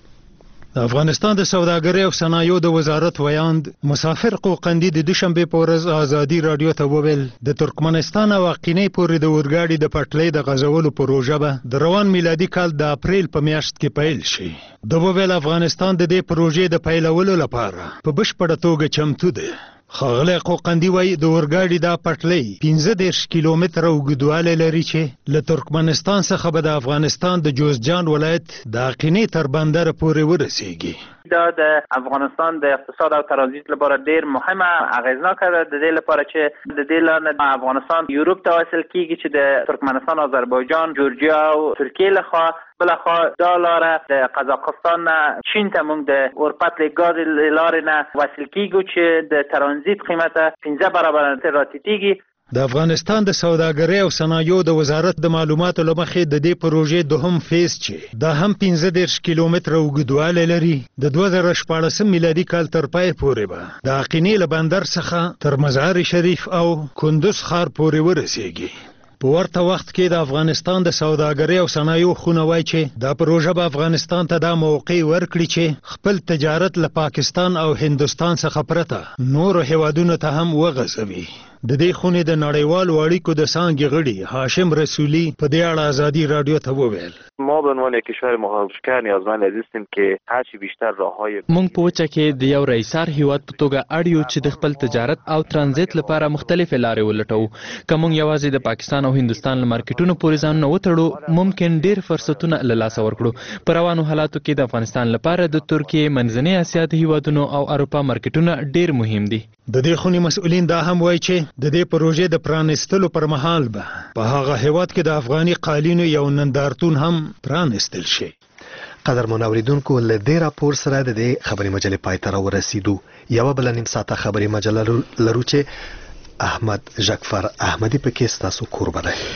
د افغانستان د سوداګرۍ او صنایعو د وزارت ویاند مسافر قوقندي د دوشنبه په ورځ ازادي رادیو ته وویل د ترکمنستان او اقینې پورې د اورګاډي د پټلۍ د غځولو پروژه به د روان میلادي کال د اپریل په میاشت کې پیل شي. د وویل افغانستان د دې پروژې د پیلولو لپاره په بشپړه توګه چمتو دی. ښاغلی قوقندي وایي د اورګاډي دا پټلۍ 15 کیلومتره اوږدوالی لري چې له ترکمنستان څخه به د افغانستان د جوزجان ولایت د اقینې تر بندر پورې ورسیږي. دا د افغانستان د اقتصاد او ترانزیت لپاره ډیر مهمه اغیزناکه ده. د دې لپاره چې د دې لارې افغانستان یورپ ته وصل کیږي چې د ترکمنستان، آذربایجان، جورجیا او ترکیه لخوا بلخوا دا لاره د قزاقستان نه چین ته موږ د اورپټلۍ ګاز لارې نه وصل کیږو چې د ترانزیت قیمته 15 برابر راټیټیږي. د افغانستان د سوداګرۍ او صنایعو د وزارت د معلوماتو له مخې د دې پروژې دوهم فیز چې دا هم 15 کیلومتره اوږدوالی لري د 2014 میلادي کال تر پای پورې به د اقینې له بندر څخه تر مزار شریف او کندوز ښار پورې ورسیږي. په ورته وخت کې د افغانستان د سوداګرۍ او صنایعو خونه وایي چې دا پروژه به افغانستان ته دا موقع ورکړي چې خپل تجارت له پاکستان او هندوستان څخه پرته نورو هیوادونو ته هم وغځوي. د دې خونې د نړیوالو اړیکو د څانګې غړي هاشم رسولی په دې اړه ازادي رادیو ته وویل ما به عنوان یک کشور مهاجرکار نیازمند هستیم که هرچی بیشتر راههای مونږ په وچه کې د یو رئیسار هیواد په توګه اړیو چې د خپل تجارت او ترانزیت لپاره مختلفې لارې ولټو. که مونږ یوازې د پاکستان او هندوستان له مارکیټونو پورې ځان نه وتړو ممکن ډیر فرصتونه له لاسه ورکړو. په روانو حالاتو کې د افغانستان لپاره د ترکیه، منځنۍ اسیا د هیوادونو او اروپا مارکیټونه ډیر مهم دي. د دې خونې مسؤلین دا هم وایي چې د دې پروژې د پرانستلو پر مهال به په هغه هیواد کې د افغاني قالینو یو نندارتون هم پرانستل شي. قدرمن اوریدونکو له دې راپور سره د دې خبري مجلې پای ته ورسېدو. یو بل نیم ساعته خبري مجله لرو چې احمد جعفر احمدی پکې ستاسو کوربه دی.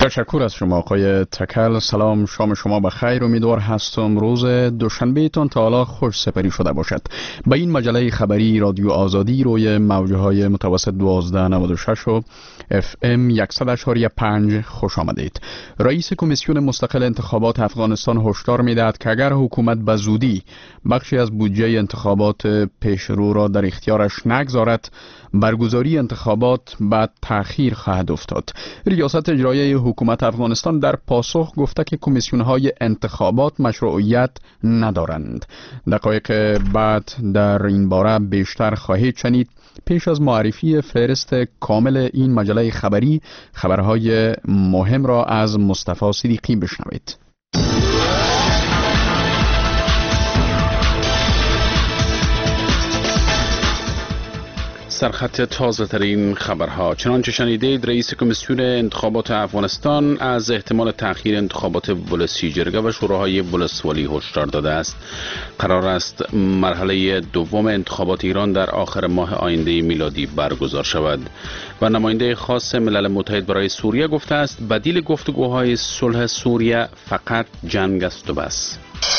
تشکر از شما آقای تکل. سلام، شام شما بخیر. امیدوار هستم روز دوشنبه تان تا حالا خوش سپری شده باشد. به این مجله خبری رادیو آزادی روی موجه های متوسط 1296 و FM 100.5 خوش آمدید. رئیس کمیسیون مستقل انتخابات افغانستان هشدار می‌دهد که اگر حکومت به زودی بخشی از بودجه انتخابات پیشرو را در اختیارش نگذارد، برگزاری انتخابات بعد تأخیر خواهد افتاد. ریاست اجرایی حکومت افغانستان در پاسخ گفته که کمیسیون‌های انتخابات مشروعیت ندارند. دقایق بعد در این باره بیشتر خواهید شنید. پیش از معرفی فهرست کامل این مجله خبری، خبرهای مهم را از مصطفی صدیقی بشنوید. سرخط تازه ترین خبرها. چنانچه شنیدید، رئیس کمیسیون انتخابات افغانستان از احتمال تأخیر انتخابات ولسی جرگه و شوراهای ولسوالی هشدار داده است. قرار است مرحله دوم انتخابات ایران در آخر ماه آینده میلادی برگزار شود و نماینده خاص ملل متحد برای سوریه گفته است بدیل گفتگوهای صلح سوریه فقط جنگ است و بس.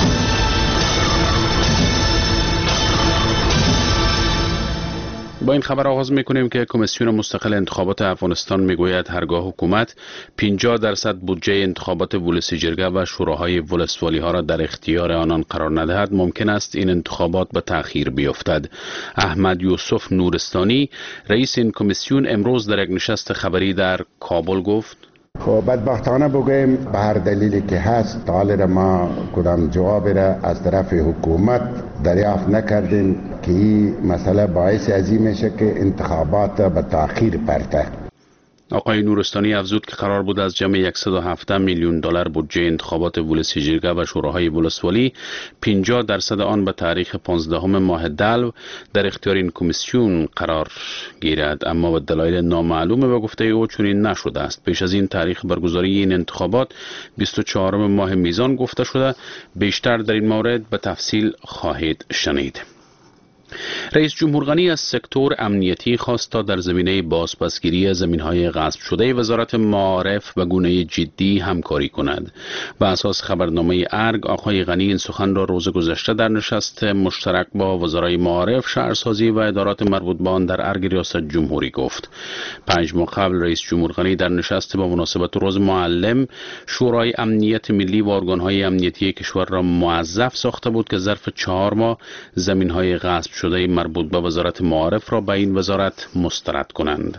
با این خبر آغاز میکنیم که کمیسیون مستقل انتخابات افغانستان میگوید هرگاه حکومت 50% بودجه انتخابات ولسی جرگه و شوراهای ولسوالی ها را در اختیار آنان قرار ندهد، ممکن است این انتخابات به تأخیر بیفتد. احمد یوسف نورستانی، رئیس این کمیسیون، امروز در یک نشست خبری در کابل گفت: خب بدبختانه بگویم به هر دلیلی که هست حال ما کدام جواب را از طرف حکومت دریافت نکردیم که این مسئله باعث از این میشه که انتخابات به تأخیر پرته. آقای نورستانی افزود که قرار بود از جمع 117 میلیون دلار بودجه انتخابات ولسی جرگه و شوراهای ولسوالی 50% آن به تاریخ 15 ماه دلو در اختیار این کمیسیون قرار گیرد، اما به دلایل نامعلوم به گفته او چنین نشده است. پیش از این تاریخ برگزاری این انتخابات 24 ماه میزان گفته شده. بیشتر در این مورد به تفصیل خواهید شنید. رئیس جمهور غنی از سکتور امنیتی خواست تا در زمینه بازپسگیری زمین‌های غصب شده وزارت معارف به گونه جدی همکاری کند. بر اساس خبرنامه ارگ، آقای غنی این سخن را روز گذشته در نشست مشترک با وزرای معارف، شهرسازی و ادارات مربوط به آن در ارگ ریاست جمهوری گفت. 5 ماه قبل رئیس جمهور غنی در نشست با مناسبت روز معلم، شورای امنیت ملی و ارگان‌های امنیتی کشور را موظف ساخته بود که ظرف 4 ماه زمین‌های غصب شده مربوط به وزارت معارف را به این وزارت مسترد کنند.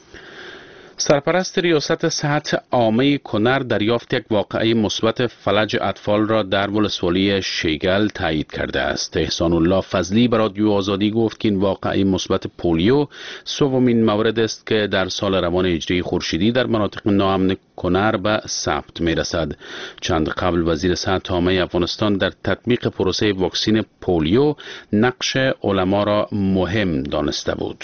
سرپرست ریاست صحت عامه کنر دریافت یک واقعه مثبت فلج اطفال را در ولسوالی شیگل تایید کرده است. احسان الله فضلی به رادیو آزادی گفت که این واقعه مثبت پولیو سومین مورد است که در سال روان هجری خورشیدی در مناطق ناامن کنر به ثبت می رسد. چند قبل وزیر صحت عامه افغانستان در تطبیق پروسه واکسین پولیو نقش علما را مهم دانسته بود.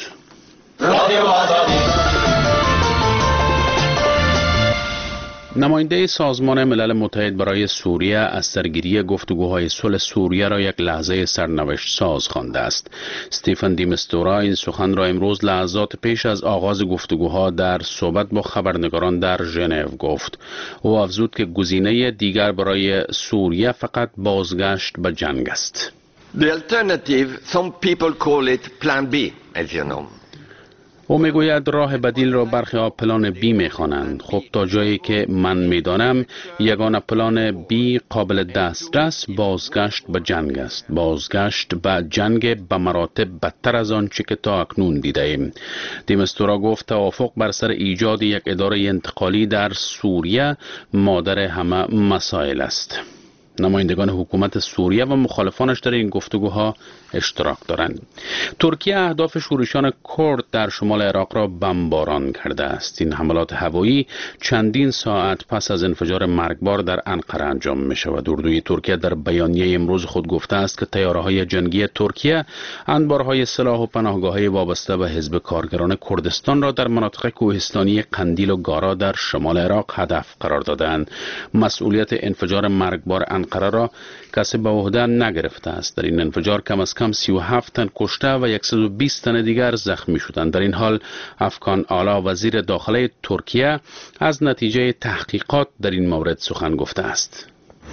نماینده سازمان ملل متحد برای سوریه از سرگیری گفتگوهای صلح سوریه را یک لحظه سرنوشت ساز خوانده است. استیفن دی مستورا این سخن را امروز لحظات پیش از آغاز گفتگوها در صحبت با خبرنگاران در ژنو گفت. او افزود که گزینه دیگر برای سوریه فقط بازگشت به جنگ است. The alternative, some people call it plan B, as you know. او میگوید راه بدیل را برخی ها پلان بی میخوانند. خب تا جایی که من میدانم یگانه پلان بی قابل دسترس بازگشت به جنگ است. بازگشت به جنگ به مراتب بدتر از آنچه که تا اکنون دیده ایم. دیمستورا گفت توافق بر سر ایجاد یک اداره انتقالی در سوریه مادر همه مسائل است. نمایندگان حکومت سوریه و مخالفانش در این گفتگوها اشتراک دارند. ترکیه اهداف شورشیان کرد در شمال عراق را بمباران کرده است. این حملات هوایی چندین ساعت پس از انفجار مرگبار در انقره انجام می شود. اردوی ترکیه در بیانیه امروز خود گفته است که طیاره‌های جنگی ترکیه انبارهای سلاح و پناهگاه‌های وابسته به حزب کارگران کردستان را در مناطق کوهستانی قندیل و گارا در شمال عراق هدف قرار دادند. مسئولیت انفجار مرگبار انقره را کسی به عهده نگرفته است. در این انفجار کم از کم 37 تن کشته و 120 تن دیگر زخمی شدند. در این حال افغان اعلی وزیر داخله ترکیه از نتیجه تحقیقات در این مورد سخن گفته است.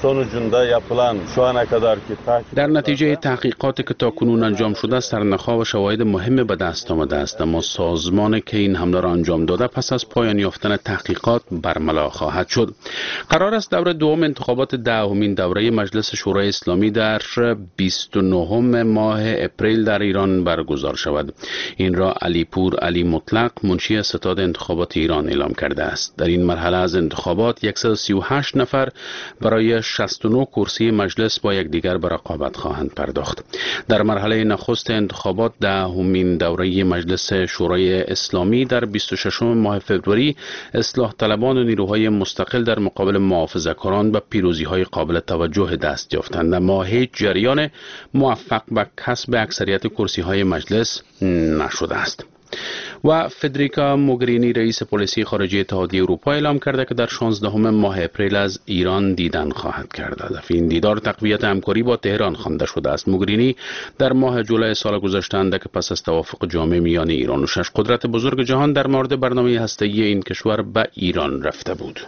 در نتیجه تحقیقاتی که تاکنون انجام شده سرنخها و شواهد مهم به دست آمده است، اما سازمانی که این حمله را انجام داده پس از پایان یافتن تحقیقات برملا خواهد شد. قرار است دوره دوم انتخابات دهمین دوره مجلس شورای اسلامی در 29 ماه اپریل در ایران برگزار شود. این را علیپور علی مطلق منشی ستاد انتخابات ایران اعلام کرده است. در این مرحله از انتخابات 138 نفر برای 69 کرسی مجلس با یکدیگر به رقابت خواهند پرداخت. در مرحله نخست انتخابات دهمین دوره مجلس شورای اسلامی در 26 ماه فوریه اصلاح طلبان و نیروهای مستقل در مقابل محافظه‌کاران به پیروزی‌های قابل توجه دست یافتند، اما هیچ جریان موفق به کسب اکثریت کرسی‌های مجلس نشده است. و فدریکا موگرینی رئیس پلیسی خارجه اتحادیه اروپا اعلام کرده که در 16 ماه اپریل از ایران دیدن خواهد کرد. هدف این دیدار تقویت همکاری با تهران خوانده شده است. موگرینی در ماه جولای سال گذشته اندک پس از توافق جامع میان ایران و 6 قدرت بزرگ جهان در مورد برنامه هسته‌ای این کشور به ایران رفته بود.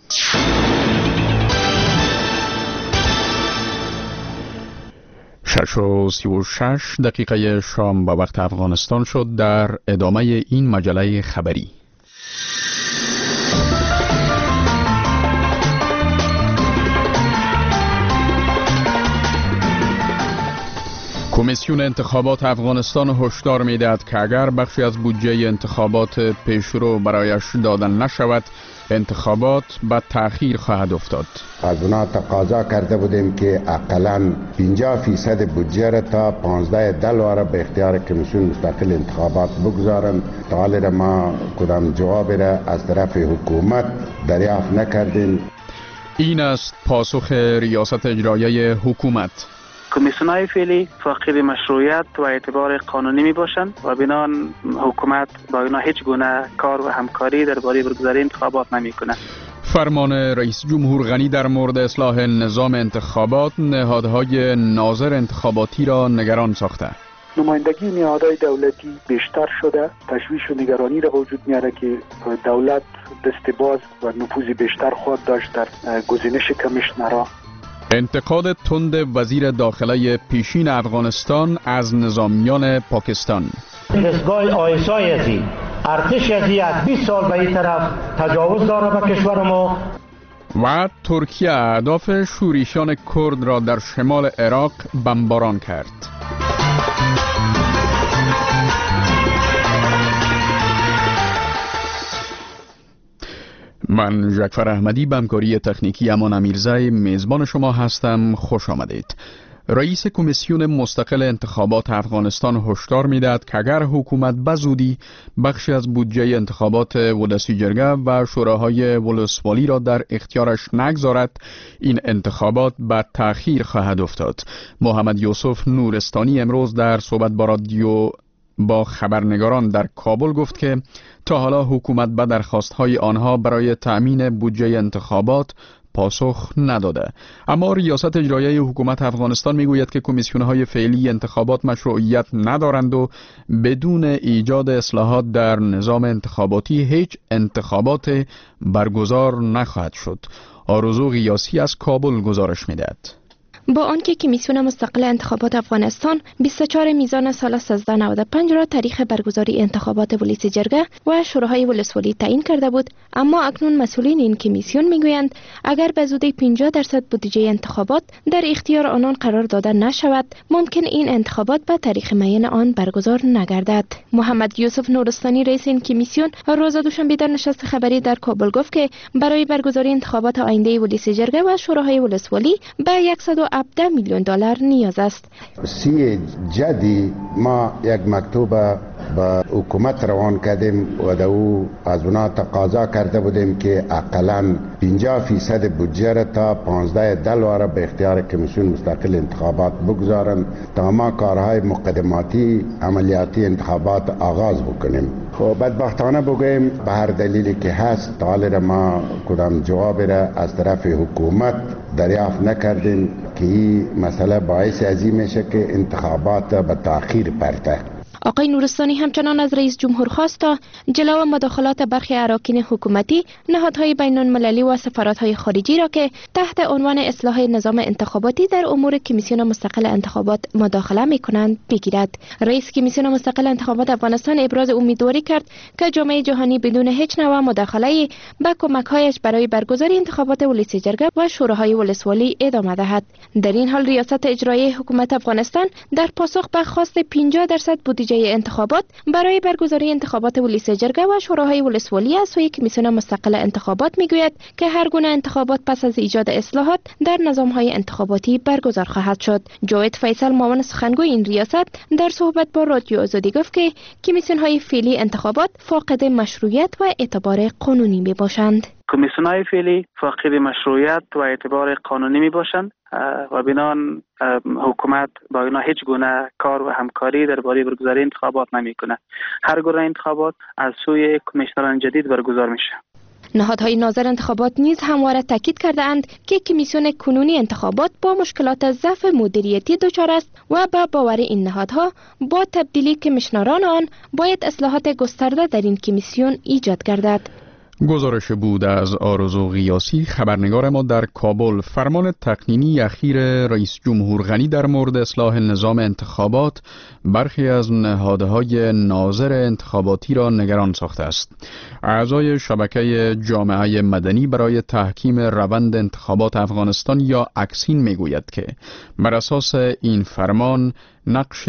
6:36 دقیقه شام به وقت افغانستان شد. در ادامه این مجله خبری کمیسیون انتخابات افغانستان هشدار می‌دهد که اگر بخشی از بودجه انتخابات پیشرو برایش داده نشود انتخابات به تأخیر خواهد افتاد. از اونا تقاضا کرده بودیم که اقلاً 50% بودجه را تا 15 دلار به اختیار کمیسیون مستقل انتخابات بگذارند. تا حال ما کدام جواب را از طرف حکومت دریافت نکردیم. این است پاسخ ریاست اجرایه حکومت. کمیسیون‌های فعلی فاقد مشروعیت و اعتبار قانونی می باشند و بنابراین حکومت با اینا هیچ گونه کار و همکاری درباره برگزاری انتخابات نمی کند. فرمان رئیس جمهور غنی در مورد اصلاح نظام انتخابات نهادهای ناظر انتخاباتی را نگران ساخته. نمایندگی نهادهای دولتی بیشتر شده، تشویش و نگرانی را وجود میاره که دولت دست باز و نفوذ بیشتر خواهد داشت در گزینش کمیشنرها. انتقاد تند وزیر داخله پیشین افغانستان از نظامیان پاکستان. دستگاه آیسای ازی ارتش ازی از 20 سال به این طرف تجاوز داره به کشور ما. و ترکیه اهداف شورشیان کرد را در شمال عراق بمباران کرد. من جعفر احمدی به همکاری تکنیکی امان امیرزی میزبان شما هستم. خوش آمدید. رئیس کمیسیون مستقل انتخابات افغانستان هشدار می‌دهد که اگر حکومت به زودی بخشی از بودجه انتخابات ولسی جرگه و شوراهای ولسوالی را در اختیارش نگذارد این انتخابات به تأخیر خواهد افتاد. محمد یوسف نورستانی امروز در صحبت با رادیو با خبرنگاران در کابل گفت که تا حالا حکومت به درخواست‌های آنها برای تأمین بودجه انتخابات پاسخ نداده. اما ریاست اجرایه حکومت افغانستان میگوید که کمیسیون‌های فعلی انتخابات مشروعیت ندارند و بدون ایجاد اصلاحات در نظام انتخاباتی هیچ انتخابات برگزار نخواهد شد. آرزو غیاسی از کابل گزارش می‌دهد. با آنکه کمیسیون مستقل انتخابات افغانستان 24 میزان سال 1395 را تاریخ برگزاری انتخابات ولس جرگه و شوراهای ولسوالی تعیین کرده بود، اما اکنون مسئولین این کمیسیون میگویند اگر به زودی 50% بودجه انتخابات در اختیار آنان قرار داده نشود ممکن این انتخابات به تاریخ معین آن برگزار نگردد. محمد یوسف نورستانی رئیس این کمیسیون روز دوشنبه در نشست خبری در کابل گفت که برای برگزاری انتخابات آینده ولس جرگه و شوراهای ولسوالی به 117 میلیون دلار نیاز است. سی جدی ما یک مکتوب با حکومت روان کردیم و او از اونا تقاضا کرده بودیم که اقلاً 50% بودجه را تا 15 دلار به اختیار کمیسیون مستقل انتخابات بگذارن تا ما کارهای مقدماتی عملیاتی انتخابات آغاز بکنیم. خب بدبختانه بگویم به هر دلیلی که هست تا حال ما کدام جواب را از طرف حکومت دریافت نکردیم که این مسئله باعث از این میشه که انتخابات به تأخیر برده. آقای نورستانی همچنان از رئیس جمهور خواست تا جلو مداخلات برخی اراکین حکومتی، نهادهای بین المللی و سفارت‌های خارجی را که تحت عنوان اصلاح نظام انتخاباتی در امور کمیسیون مستقل انتخابات مداخله می‌کنند بگیرد. رئیس کمیسیون مستقل انتخابات افغانستان ابراز امیدواری کرد که جامعه جهانی بدون هیچ نوع مداخله به کمک‌هایش برای برگزاری انتخابات ولسی جرگه و شوراهای ولسوالی ادامه دهد. در این حال ریاست اجرایی حکومت افغانستان در پاسخ به خواست 50% بودجه انتخابات برای برگزاری انتخابات ولسی جرگه و شوراهای ولسوالی از سوی کمیسیون مستقل انتخابات میگوید که هر گونه انتخابات پس از ایجاد اصلاحات در نظام‌های انتخاباتی برگزار خواهد شد. جاوید فیصل معاون سخنگوی این ریاست در صحبت با رادیو آزادی گفت که کمیسیون‌های فعلی انتخابات فاقد مشروعیت و اعتبار قانونی میباشند. کمیسیون‌های فعلی فاقد مشروعیت و اعتبار قانونی میباشند و بنان حکومت با اینا هیچ گونه کار و همکاری درباره برگزاری انتخابات نمیکنه. هر گونه انتخابات از سوی کمیشنران جدید برگزار میشه. نهادهای ناظر انتخابات نیز همواره تاکید کرده اند که کمیسیون کنونی انتخابات با مشکلات ضعف مدیریتی دچار است و به باور این نهادها با تبدیلی کمیشنران آن باید اصلاحات گسترده در این کمیسیون ایجاد گردد. گزارش بود از آرزو غیاسی، خبرنگار ما در کابل. فرمان تقنینی اخیر رئیس جمهور غنی در مورد اصلاح نظام انتخابات برخی از نهادهای ناظر انتخاباتی را نگران ساخته است. اعضای شبکه جامعه مدنی برای تحکیم روند انتخابات افغانستان یا اکسین میگوید که بر اساس این فرمان نقش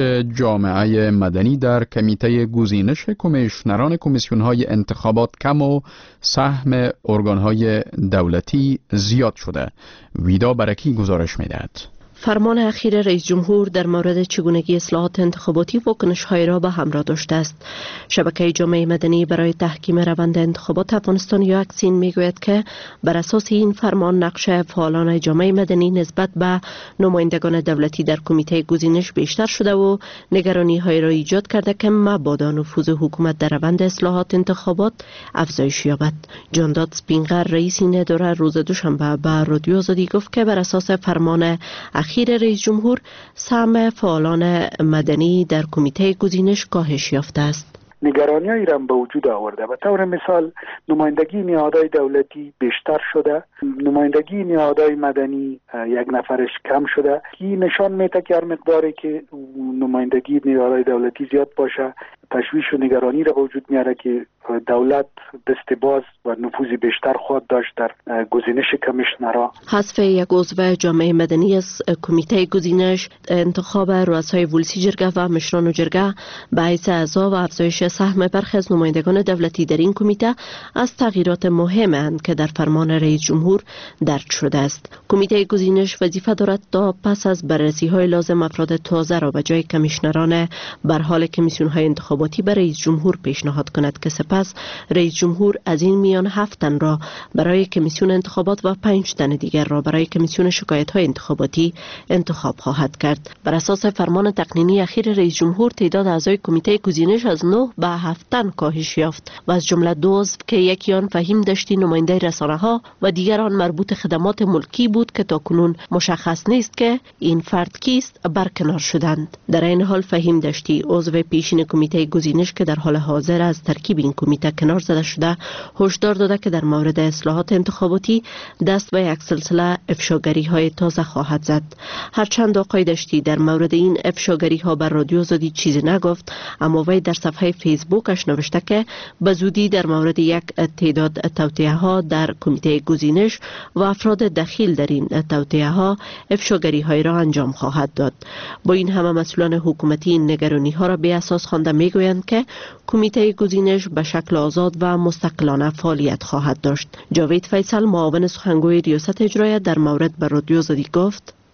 جامعه مدنی در کمیته گزینش کمیشنران کمیسیون‌های انتخابات کم و سهم ارگان‌های دولتی زیاد شده. ویدا برکی گزارش می‌دهد. فرمان اخیر رئیس جمهور در مورد چگونگی اصلاحات انتخاباتی واکنش‌های را به همراه داشته است. شبکه جامعه مدنی برای تحکیم روند انتخابات افغانستان یا اکسین میگوید که بر اساس این فرمان نقش فعالان جامعه مدنی نسبت به نمایندگان دولتی در کمیته گزینش بیشتر شده و نگرانی‌های را ایجاد کرده که مبادا نفوذ حکومت در روند اصلاحات انتخابات افزایش یابد. جانداد سپینگر رئیس این اداره روز دوشنبه به رادیو آزادی گفت که بر اساس فرمان اخیر رئیس جمهور سهم فعالان مدنی در کمیته گزینش کاهش یافته است. نگرانی‌هایی را به وجود آورده. به طور مثال نمایندگی نهادهای دولتی بیشتر شده، نمایندگی نهادهای مدنی یک نفرش کم شده. این نشان میده که هر مقداری که نمایندگی نهادهای دولتی زیاد باشه تشویش و نگرانی را به وجود میاره که دولت دست باز و نفوذ بیشتر خواهد داشت در گزینش کمیشنرها. حذف یک عضو جامعه مدنی از کمیته گزینش، انتخاب رؤسای ولسی جرگه و مشران جرگه به حیث اعضا و افزایش سهم برخی از نمایندگان دولتی در این کمیته از تغییرات مهمند که در فرمان رئیس جمهور درج شده است. کمیته گزینش وظیفه دارد تا پس از بررسی‌های لازم افراد تازه را به جای کمیشنران بر حال کمیسیون‌های انتخاباتی به رئیس جمهور پیشنهاد کند که سپس رئیس جمهور از این میان 7 تن را برای کمیسیون انتخابات و 5 تن دیگر را برای کمیسیون شکایت‌های انتخاباتی انتخاب خواهد کرد. بر اساس فرمان تقنینی اخیر رئیس جمهور تعداد اعضای کمیته گزینش از 9 به 7 تن کاهش یافت و از جمله 2 عضو که یکی آن فهیم داشتی نماینده رسانه‌ها و دیگر آن مربوط خدمات ملکی بود که تاکنون مشخص نیست که این فرد کیست برکنار شدند. در این حال فهیم داشتی عضو پیشین کمیته گزینش که در حال حاضر از ترکیب این کمیته کنار زده شده هشدار داده که در مورد اصلاحات انتخاباتی دست به یک سلسله افشاگری‌های تازه خواهد زد. هرچند آقای داشتی در مورد این افشاگری‌ها بر رادیو آزادی چیزی نگفت، اما وی در صفحه فیسبوکش نوشته که به زودی در مورد یک تعداد توطئه‌ها در کمیته گزینش و افراد دخیل در این توطئه‌ها افشاگری‌های را انجام خواهد داد. با این همه مسئولان حکومتی این نگرانی‌ها را بی اساس خوانده می‌گویند که کمیته گزینش به شکل آزاد و مستقلانه فعالیت خواهد داشت. جاوید فیصل معاون سخنگوی ریاست اجرایی در مورد به رادیو آزادی گفت: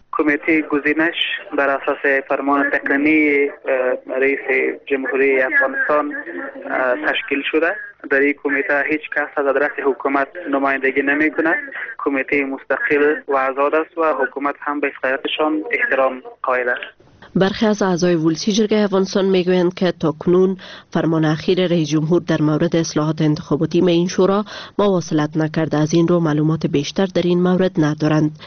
کمیته گزینش بر اساس فرمان تقنینی رئیس جمهوری افغانستان تشکیل شده. در این کمیته هیچ کس از طرف حکومت نمایندگی نمی کند. کمیته مستقل و آزاد است و حکومت هم به اختیاراتشان احترام قائل است. برخی از اعضای ولسی جرگه افغانستان میگویند که تاکنون فرمان اخیر رئیس جمهور در مورد اصلاحات انتخاباتی به این شورا مواصلت نکرده، از این رو معلومات بیشتر در این مورد ندارند.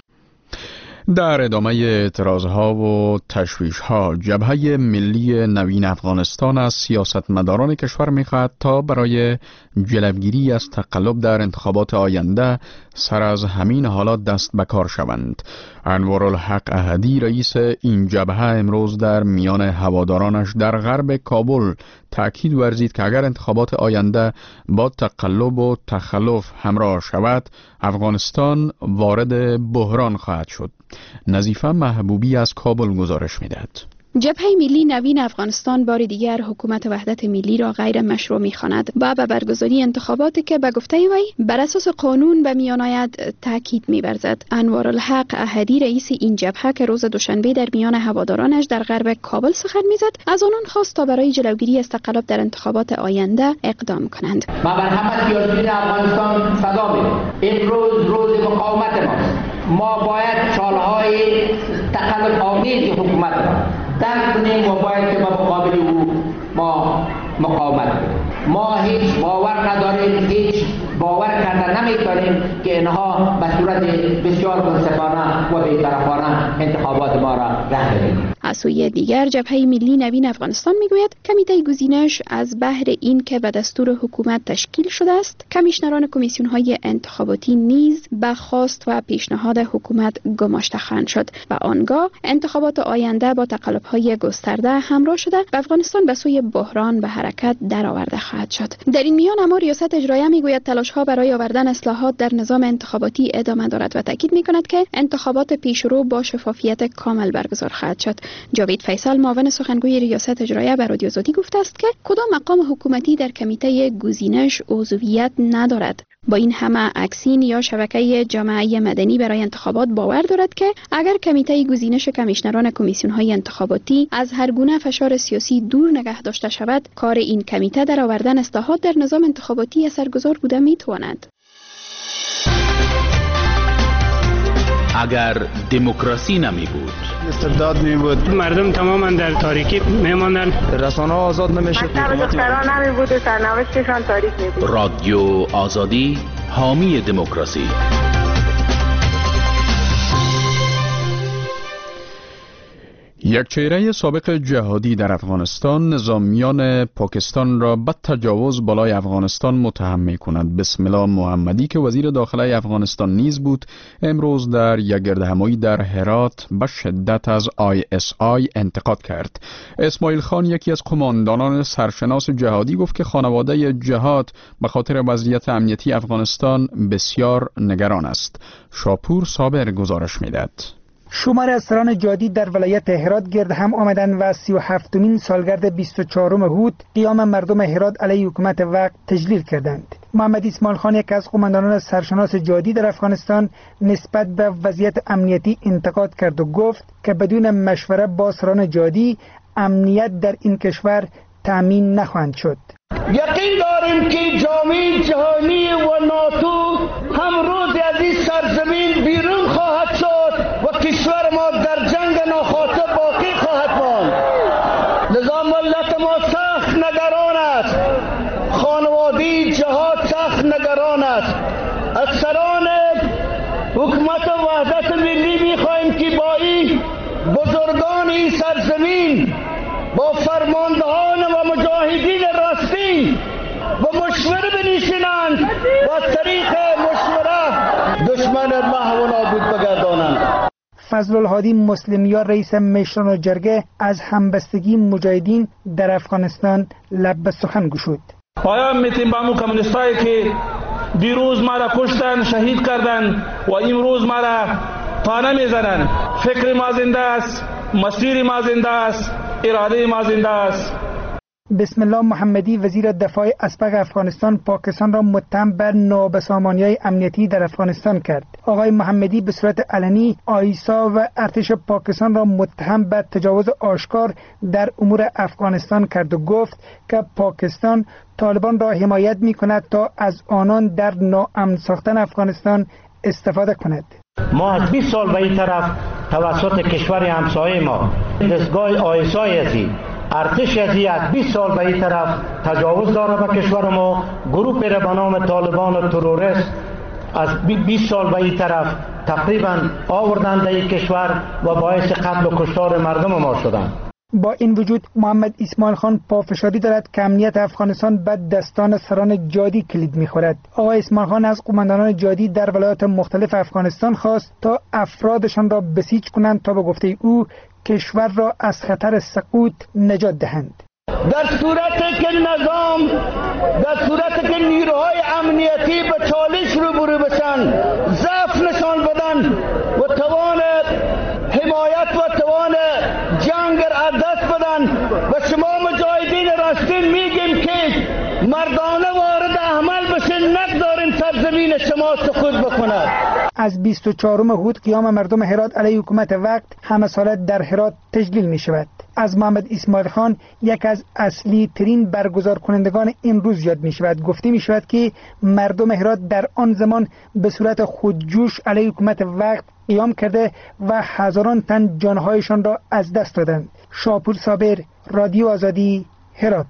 در ادامه اعتراضها و تشویش‌ها، جبهه ملی نوین افغانستان از سیاستمداران کشور می‌خواهد تا برای جلوگیری از تقلب در انتخابات آینده سر از همین حالات دست به کار شوند. انوارالحق احدی رئیس این جبهه امروز در میان هوادارانش در غرب کابل تأکید ورزید که اگر انتخابات آینده با تقلب و تخلف همراه شود، افغانستان وارد بحران خواهد شد. نظیفه محبوبی از کابل گزارش می‌دهد. جبهه ملی نوین افغانستان بار دیگر حکومت وحدت ملی را غیر مشروع می‌خواند و به برگزاری انتخاباتی که به گفته وی بر اساس قانون به میان آید تاکید می‌ورزد. انوارالحق احدی رئیس این جبهه که روز دوشنبه در میان هوادارانش در غرب کابل سخن می‌زد، از آنان خواست تا برای جلوگیری از تقلب در انتخابات آینده اقدام کنند. ما بر همه سیاسیون افغانستان صدا می‌زنیم. امروز روز مقاومت ماست. ما باید چالهای تقلب آمیز حکومت را درک کنیم و باید که با مقابل او ما مقاومت کنیم. ما هیچ باور نداریم، هیچ باور کرده نمی‌تونیم که اینها به صورت بسیار منصفانه و بی‌طرفانه انتخابات ما را راه بدهند. از سوی دیگر جبهه ملی نوین افغانستان میگوید کمیته گزینش از بهر این که به دستور حکومت تشکیل شده است، کمیشنران کمیسیون‌های انتخاباتی نیز به خواست و پیشنهاد حکومت گماشته خواهند شد و آنگاه انتخابات آینده با تقلب‌های گسترده همراه شده و افغانستان به سوی بحران به حرکت درآورده خواهد شد. در این میان اما ریاست اجراییه میگوید تلاش‌ها برای آوردن اصلاحات در نظام انتخاباتی ادامه دارد و تاکید می‌کند که انتخابات پیشرو با شفافیت کامل برگزار خواهد شد. جاوید فیصل معاون سخنگوی ریاست اجراییه به رادیو آزادی گفته است که کدام مقام حکومتی در کمیته گزینش عضویت ندارد. با این همه اکسین یا شبکه جامعه مدنی برای انتخابات باور دارد که اگر کمیته گزینش کمیشنران کمیسیون‌های انتخاباتی از هر گونه فشار سیاسی دور نگه داشته شود، کار این کمیته در آوردن اصلاحات در نظام انتخاباتی اثرگذار بوده می‌تواند. اگر دموکراسی نمی بود، استبداد می بود، مردم تماما در تاریکی میماندند، رسانه‌ها آزاد نمیشد، دختران نمی بود و سرنوشتشان تاریک می بود. رادیو آزادی حامی دموکراسی. یک چهره سابق جهادی در افغانستان نظامیان پاکستان را به تجاوز بالای افغانستان متهم می‌کند. بسم الله محمدی که وزیر داخله افغانستان نیز بود، امروز در یک گردهمایی در هرات به شدت از ISI انتقاد کرد. اسماعیل خان یکی از قماندانان سرشناس جهادی گفت که خانواده جهاد به خاطر وضعیت امنیتی افغانستان بسیار نگران است. شاپور صابر گزارش می‌دهد. شمار اسران جهادی در ولایت هرات گرد هم آمدند و 37مین سالگرد 24 هود قیام مردم هرات علیه حکومت وقت تجلیل کردند. محمد اسماعیل خان یک از قماندانان سرشناس جهادی در افغانستان نسبت به وضعیت امنیتی انتقاد کرد و گفت که بدون مشوره با اسران جهادی امنیت در این کشور تامین نخواهد شد. یقین داریم که جامعه جهانی و ناتو هم روز از این سرزمین بیرون خواهد شد و کشور ما در جنگ ناخواسته باقی خواهد ماند. لذا ملت ما سخت نگران است، خانواده جهاد سخت نگران است. از سران حکومت وحدت ملی میخواهیم که با این بزرگان این سرزمین، با فرماندهان و مجاهدین راستی و مشوره بنشینند و از طریق مشوره دشمن محو و نابود بگردانند. فضل الهادی مسلمیار رئیس مشران جرگه از همبستگی مجاهدین در افغانستان لب به سخن گشود. پایان میتیم به همون کمونیستایی که دیروز ما را کشتن، شهید کردن و امروز ما را طعنه میزنن. فکر ما زنده است، مسیر ما زنده است، اراده ما زنده است. بسم الله محمدی وزیر دفاع اسبق افغانستان پاکستان را متهم به نابسامانی‌های امنیتی در افغانستان کرد. آقای محمدی به صورت علنی آیسا و ارتش پاکستان را متهم به تجاوز آشکار در امور افغانستان کرد و گفت که پاکستان طالبان را حمایت می‌کند تا از آنان در ناامن ساختن افغانستان استفاده کند. ما از 20 سال به این طرف توسط کشور همسایه ما دستگاه آیسای هستی ارتش هستی از 20 سال به این طرف تجاوز داره به کشور ما. گروه به نام طالبان و تروریست از 20 سال به این طرف تقریبا آوردن در این کشور و باعث قتل و کشتار مردم ما شدن. با این وجود محمد اسماعیل خان پافشاری دارد که امنیت افغانستان به دستان سران جادی کلید می‌خورد. آقای اسماعیل خان از قماندانان جادی در ولایات مختلف افغانستان خواست تا افرادشان را بسیج کنند تا به گفته او کشور را از خطر سقوط نجات دهند. در صورتی که نیروهای امنیتی به چالش روبرو بشن، ضعف نشان بدن و توان حمایت و توان جنگ را دست بدن و شما مجاهدین راستین میگیم که مردانه وارد عمل بشین، نگذاریم سرزمین شما سقوط بکنه. از 24 هود قیام مردم هرات علیه حکومت وقت همه ساله در هرات تجلیل می شود. از محمد اسماعیل خان یک از اصلی ترین برگزار کنندگان این روز یاد می شود. گفته می شود که مردم هرات در آن زمان به صورت خودجوش علیه حکومت وقت قیام کرده و هزاران تن جانهایشان را از دست دادند. شاپور صابر، رادیو آزادی، هرات.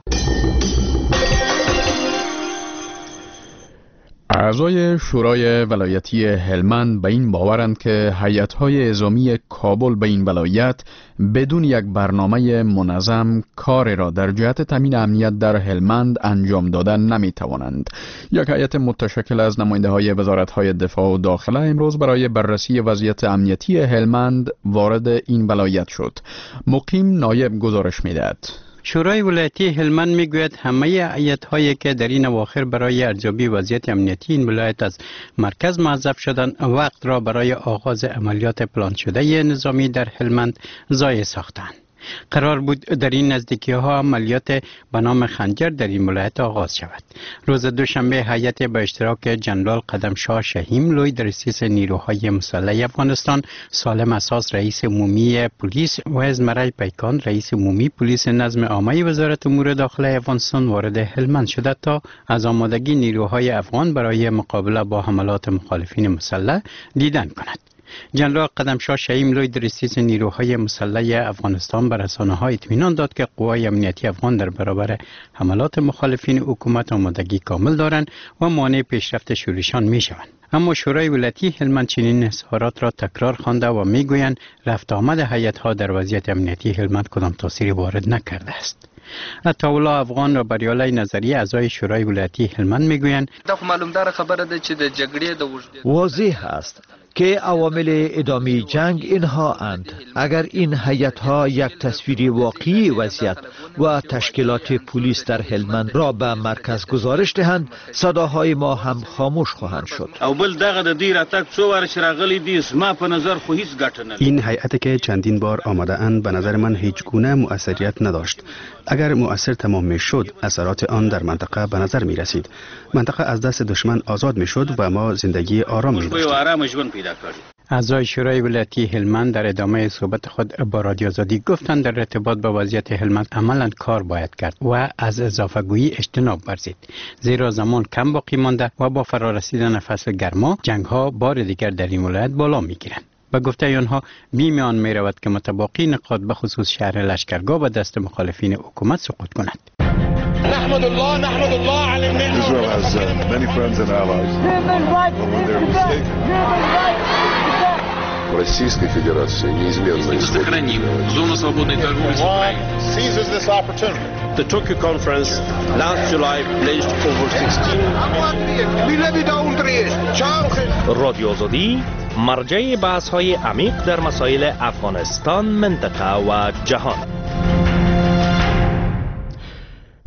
اعضای شورای ولایتی هلمند به این باورند که هیئت‌های نظامی کابل به این ولایت بدون یک برنامه منظم کار را در جهت تامین امنیت در هلمند انجام دادن نمی‌توانند. یک هیئت متشکل از نماینده‌های وزارت‌های دفاع و داخله امروز برای بررسی وضعیت امنیتی هلمند وارد این ولایت شد. مقیم نایب گزارش می‌دهد. شورای ولایتی هلمند میگوید همه هیئت‌هایی که در این اواخر برای ارزیابی وضعیت امنیتی این ولایت از مرکز موظف شدند وقت را برای آغاز عملیات پلان شده نظامی در هلمند ضایع ساختند. قرار بود در این نزدیکی‌ها عملیات به نام خنجر در این ولایت آغاز شود. روز دوشنبه هیئت به اشتراک جنرال قدمشاه شهیم لوی در رئیس نیروهای مسلح افغانستان، سالم اساس رئیس عمومی پلیس و ازمرای پیکان رئیس عمومی پلیس نظم عامه وزارت امور داخله افغانستان وارد هلمند شده تا از آمادگی نیروهای افغان برای مقابله با حملات مخالفین مسلح دیدن کند. جنرال قدمشاه شهیم لوی در رئیس نیروهای مسلح افغانستان به رسانه‌ها اطمینان داد که قوای امنیتی افغان در برابر حملات مخالفین حکومت آمادگی کامل دارند و مانع پیشرفت شورشان می‌شوند. اما شورای ولایتی هلمند چنین اظهارات را تکرار خوانده و میگویند رفت آمد هیئت‌ها در وضعیت امنیتی هلمند کدام تأثیری وارد نکرده است. عطاالله افغان را بریالای نظری اعضای شورای ولایتی هلمند میگویند معلومدار خبره ده چې د جګړې د واضح است که عوامل ادامه جنگ اینها اند. اگر این هیئت‌ها یک تصویر واقعی وضعیت و تشکیلات پلیس در هلمند را به مرکز گزارش دهند، صداهای ما هم خاموش خواهند شد. او بل دغه د دې راتګ څو واره چې راغلي دي زما په نظر خو هیڅ ګټه نه. این هیئتی که چندین بار آمده اند به نظر من هیچ گونه مؤثریت نداشت. اگر مؤثر تمام میشد اثرات آن در منطقه به نظر می رسید. منطقه از دست دشمن آزاد می شد و ما زندگی آرام می داشتیم. اعضای شورای ولایتی هلمند در ادامه صحبت خود با رادیو آزادی گفتند در ارتباط با وضعیت هلمند عملاً کار باید کرد و از اضافه‌گویی اجتناب ورزید، زیرا زمان کم باقی مانده و با فرارسیدن فصل گرما جنگ‌ها بار دیگر در این ولایت بالا می‌گیرند. به گفته آنها بیم آن می رود که متباقی نقاط به خصوص شهر لشکرگاه به دست مخالفین حکومت سقوط کند. نحمد الله على النعمة. Israel has many friends and allies. When they're mistaken. Российской Федерации неизменно сохраним зону свободной торговли с Украиной. Seizes this opportunity. The Tokyo conference last July pledged over 16 رادیو آزادی مرجع بحث‌های عمیق در مسائل افغانستان، منطقه و جهان.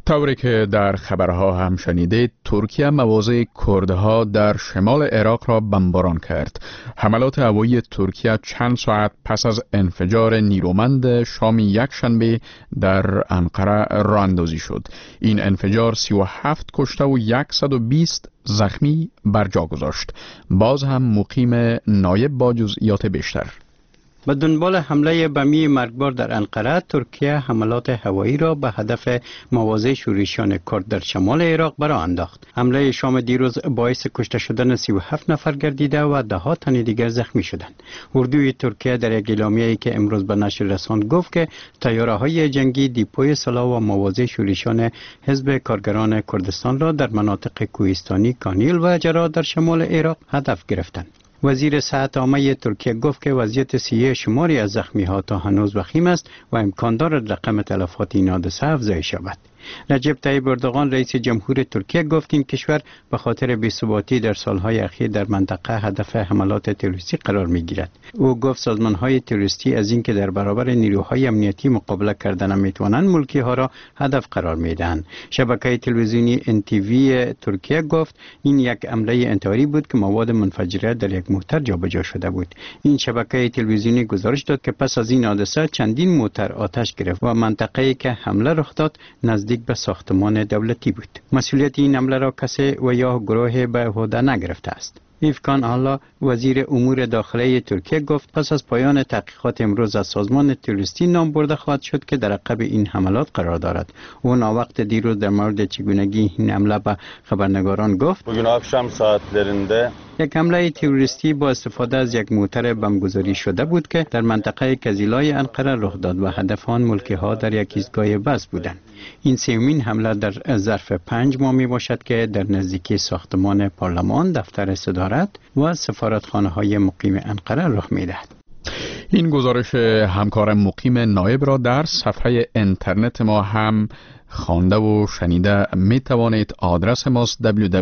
طوری که در خبرها هم شنیدید، ترکیه مواضع کردها در شمال عراق را بمباران کرد. حملات هوایی ترکیه چند ساعت پس از انفجار نیرومند شام یکشنبه در انقره راه اندازی شد. این انفجار 37 کشته و 120 زخمی بر جا گذاشت. باز هم مقیم نایب با جزئیات بیشتر. به دنبال حمله بمی مرگبار در انقره، ترکیه حملات هوایی را به هدف مواضع شورشیان کرد در شمال عراق برآ انداخت. حمله شام دیروز باعث کشته شدن 37 نفر گردیده و ده ها تن دیگر زخمی شدند. اردوی ترکیه در یک اعلامیه‌ای که امروز به نشر رساند گفت که طیاره‌های جنگی دیپوی سلاح و مواضع شورشیان حزب کارگران کردستان را در مناطق کوهستانی کانیل و جرا در شمال عراق هدف گرفتند. وزیر صحت عامه ترکیه گفت که وضعیت صحی شماری از زخمی ها تا هنوز وخیم است و امکان دارد رقم تلفات این حادثه افزایش یابد. رجب طیب اردوغان رئیس جمهور ترکیه گفت این کشور به خاطر بی‌ثباتی در سالهای اخیر در منطقه هدف حملات تروریستی قرار می‌گیرد. او گفت سازمان‌های تروریستی از اینکه در برابر نیروهای امنیتی مقابله کردن نمی‌توانند ملکی‌ها را هدف قرار می‌دهند. شبکه تلویزیونی NTV ترکیه گفت این یک حمله انتحاری بود که مواد منفجره در یک موتر جابجا شده بود. این شبکه تلویزیونی گزارش داد که پس از این حادثه چندین موتر آتش گرفت و منطقه‌ای که حمله رخ داد نزدیک به ساختمان دولتی بود. مسئولیت این حمله را کسی و یا گروه به عهده نگرفته است. ایفکان آلا وزیر امور داخلی ترکیه گفت پس از پایان تحقیقات امروز از سازمان تروریستی نام برده خواهد شد که در عقب این حملات قرار دارد. او وقت دیروز در مورد چگونگی این حمله به خبرنگاران گفت bugün akşam saatlerinde یک حمله تروریستی با استفاده از یک موتر بمبگذاری شده بود که در منطقه کزیلای انقره رخ داد و هدف آن ملکی‌ها در یک ایستگاه بس بودند. این سومین حمله در ظرف 5 ماه می باشد که در نزدیکی ساختمان پارلمان، دفتر صدارت و سفارتخانه‌های مقیم انقره رخ می‌دهد. این گزارش همکار مقیم نایب را در صفحه اینترنت ما هم خوانده و شنیده می توانید. آدرس ماست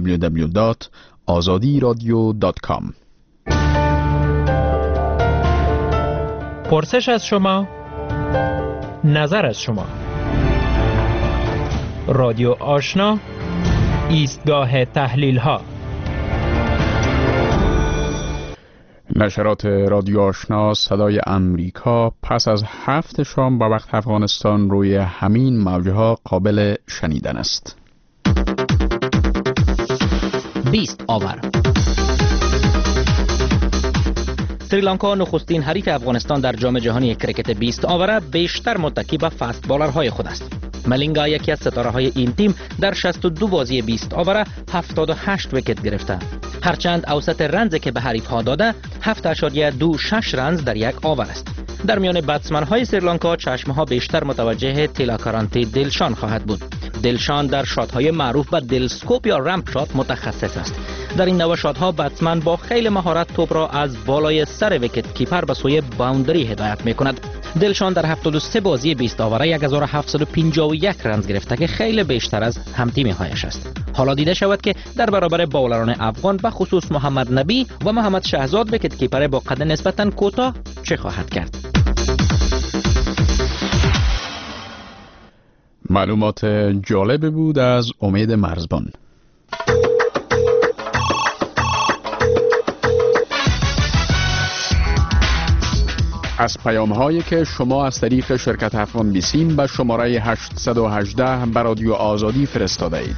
www.azadiradio.com. پرسش از شما، نظر از شما. رادیو آشنا، ایستگاه تحلیل ها. نشرات رادیو آشنا صدای امریکا پس از 7 شام به وقت افغانستان روی همین موجه ها قابل شنیدن است. 20 آور. سریلانکا نخستین حریف افغانستان در جام جهانی کرکت 20 آوره بیشتر متکی به فست بالرهای خود است. ملینگا یکی از ستاره‌های این تیم در 62 بازی 20 آوره 78 ویکت گرفته. هرچند اوسط رنزی که به حریف‌ها داده 7.26 رنز در یک آور است. در میان بتسمن‌های سریلانکا چشم‌ها بیشتر متوجه تیلاکارانتی دلشان خواهد بود. دلشان در شات‌های معروف به دلسکوپ یا رمپ شات متخصص است. در این نوع شات‌ها بتسمن با خیلی مهارت توپ را از بالای سر ویکت کیپر به سوی باوندری هدایت می‌کند. دلشان در 73 بازی 20 آوره 1751 رنز گرفته که خیلی بیشتر از هم‌تیمی‌هایش است. حالا دیده شود که در برابر باولران افغان به خصوص محمد نبی و محمد شهزاد ویکت کیپر با قد نسبتاً کوتاه چه خواهد کرد. معلومات جالب بود از امید مرزبان. از پیام هایی که شما از طریق شرکت افغان بیسیم به شماره 818 به رادیو آزادی فرستاده اید.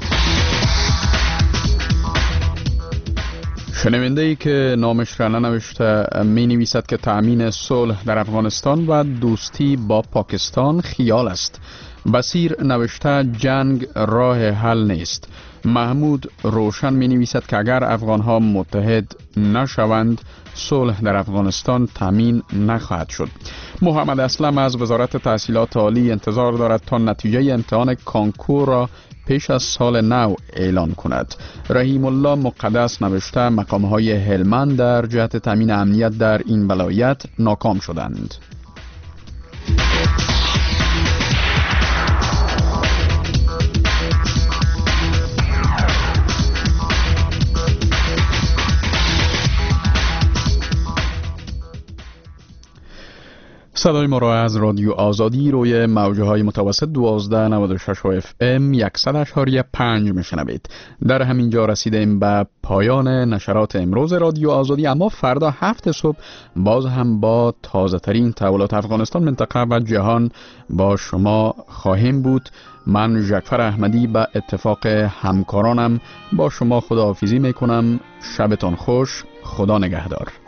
شنونده ای که نامش را ننوشته می نویسد که تأمین صلح در افغانستان و دوستی با پاکستان خیال است. بصیر نوشته جنگ راه حل نیست. محمود روشن می نویسد که اگر افغانها متحد نشوند صلح در افغانستان تامین نخواهد شد. محمد اسلم از وزارت تحصیلات عالی انتظار دارد تا نتیجه امتحان کانکور را پیش از سال نو اعلان کند. رحیم الله مقدس نوشته مقامهای هلمند در جهت تامین امنیت در این ولایت ناکام شدند. صدای ما را از رادیو آزادی روی موجه های متوسط 1296 FM 100.5 میشنوید. در همین جا رسیدیم به پایان نشرات امروز رادیو آزادی، اما فردا 7 صبح باز هم با تازه ترین تحولات افغانستان، منطقه و جهان با شما خواهیم بود. من جعفر احمدی به اتفاق همکارانم با شما خداحافظی میکنم. شبتان خوش، خدا نگهدار.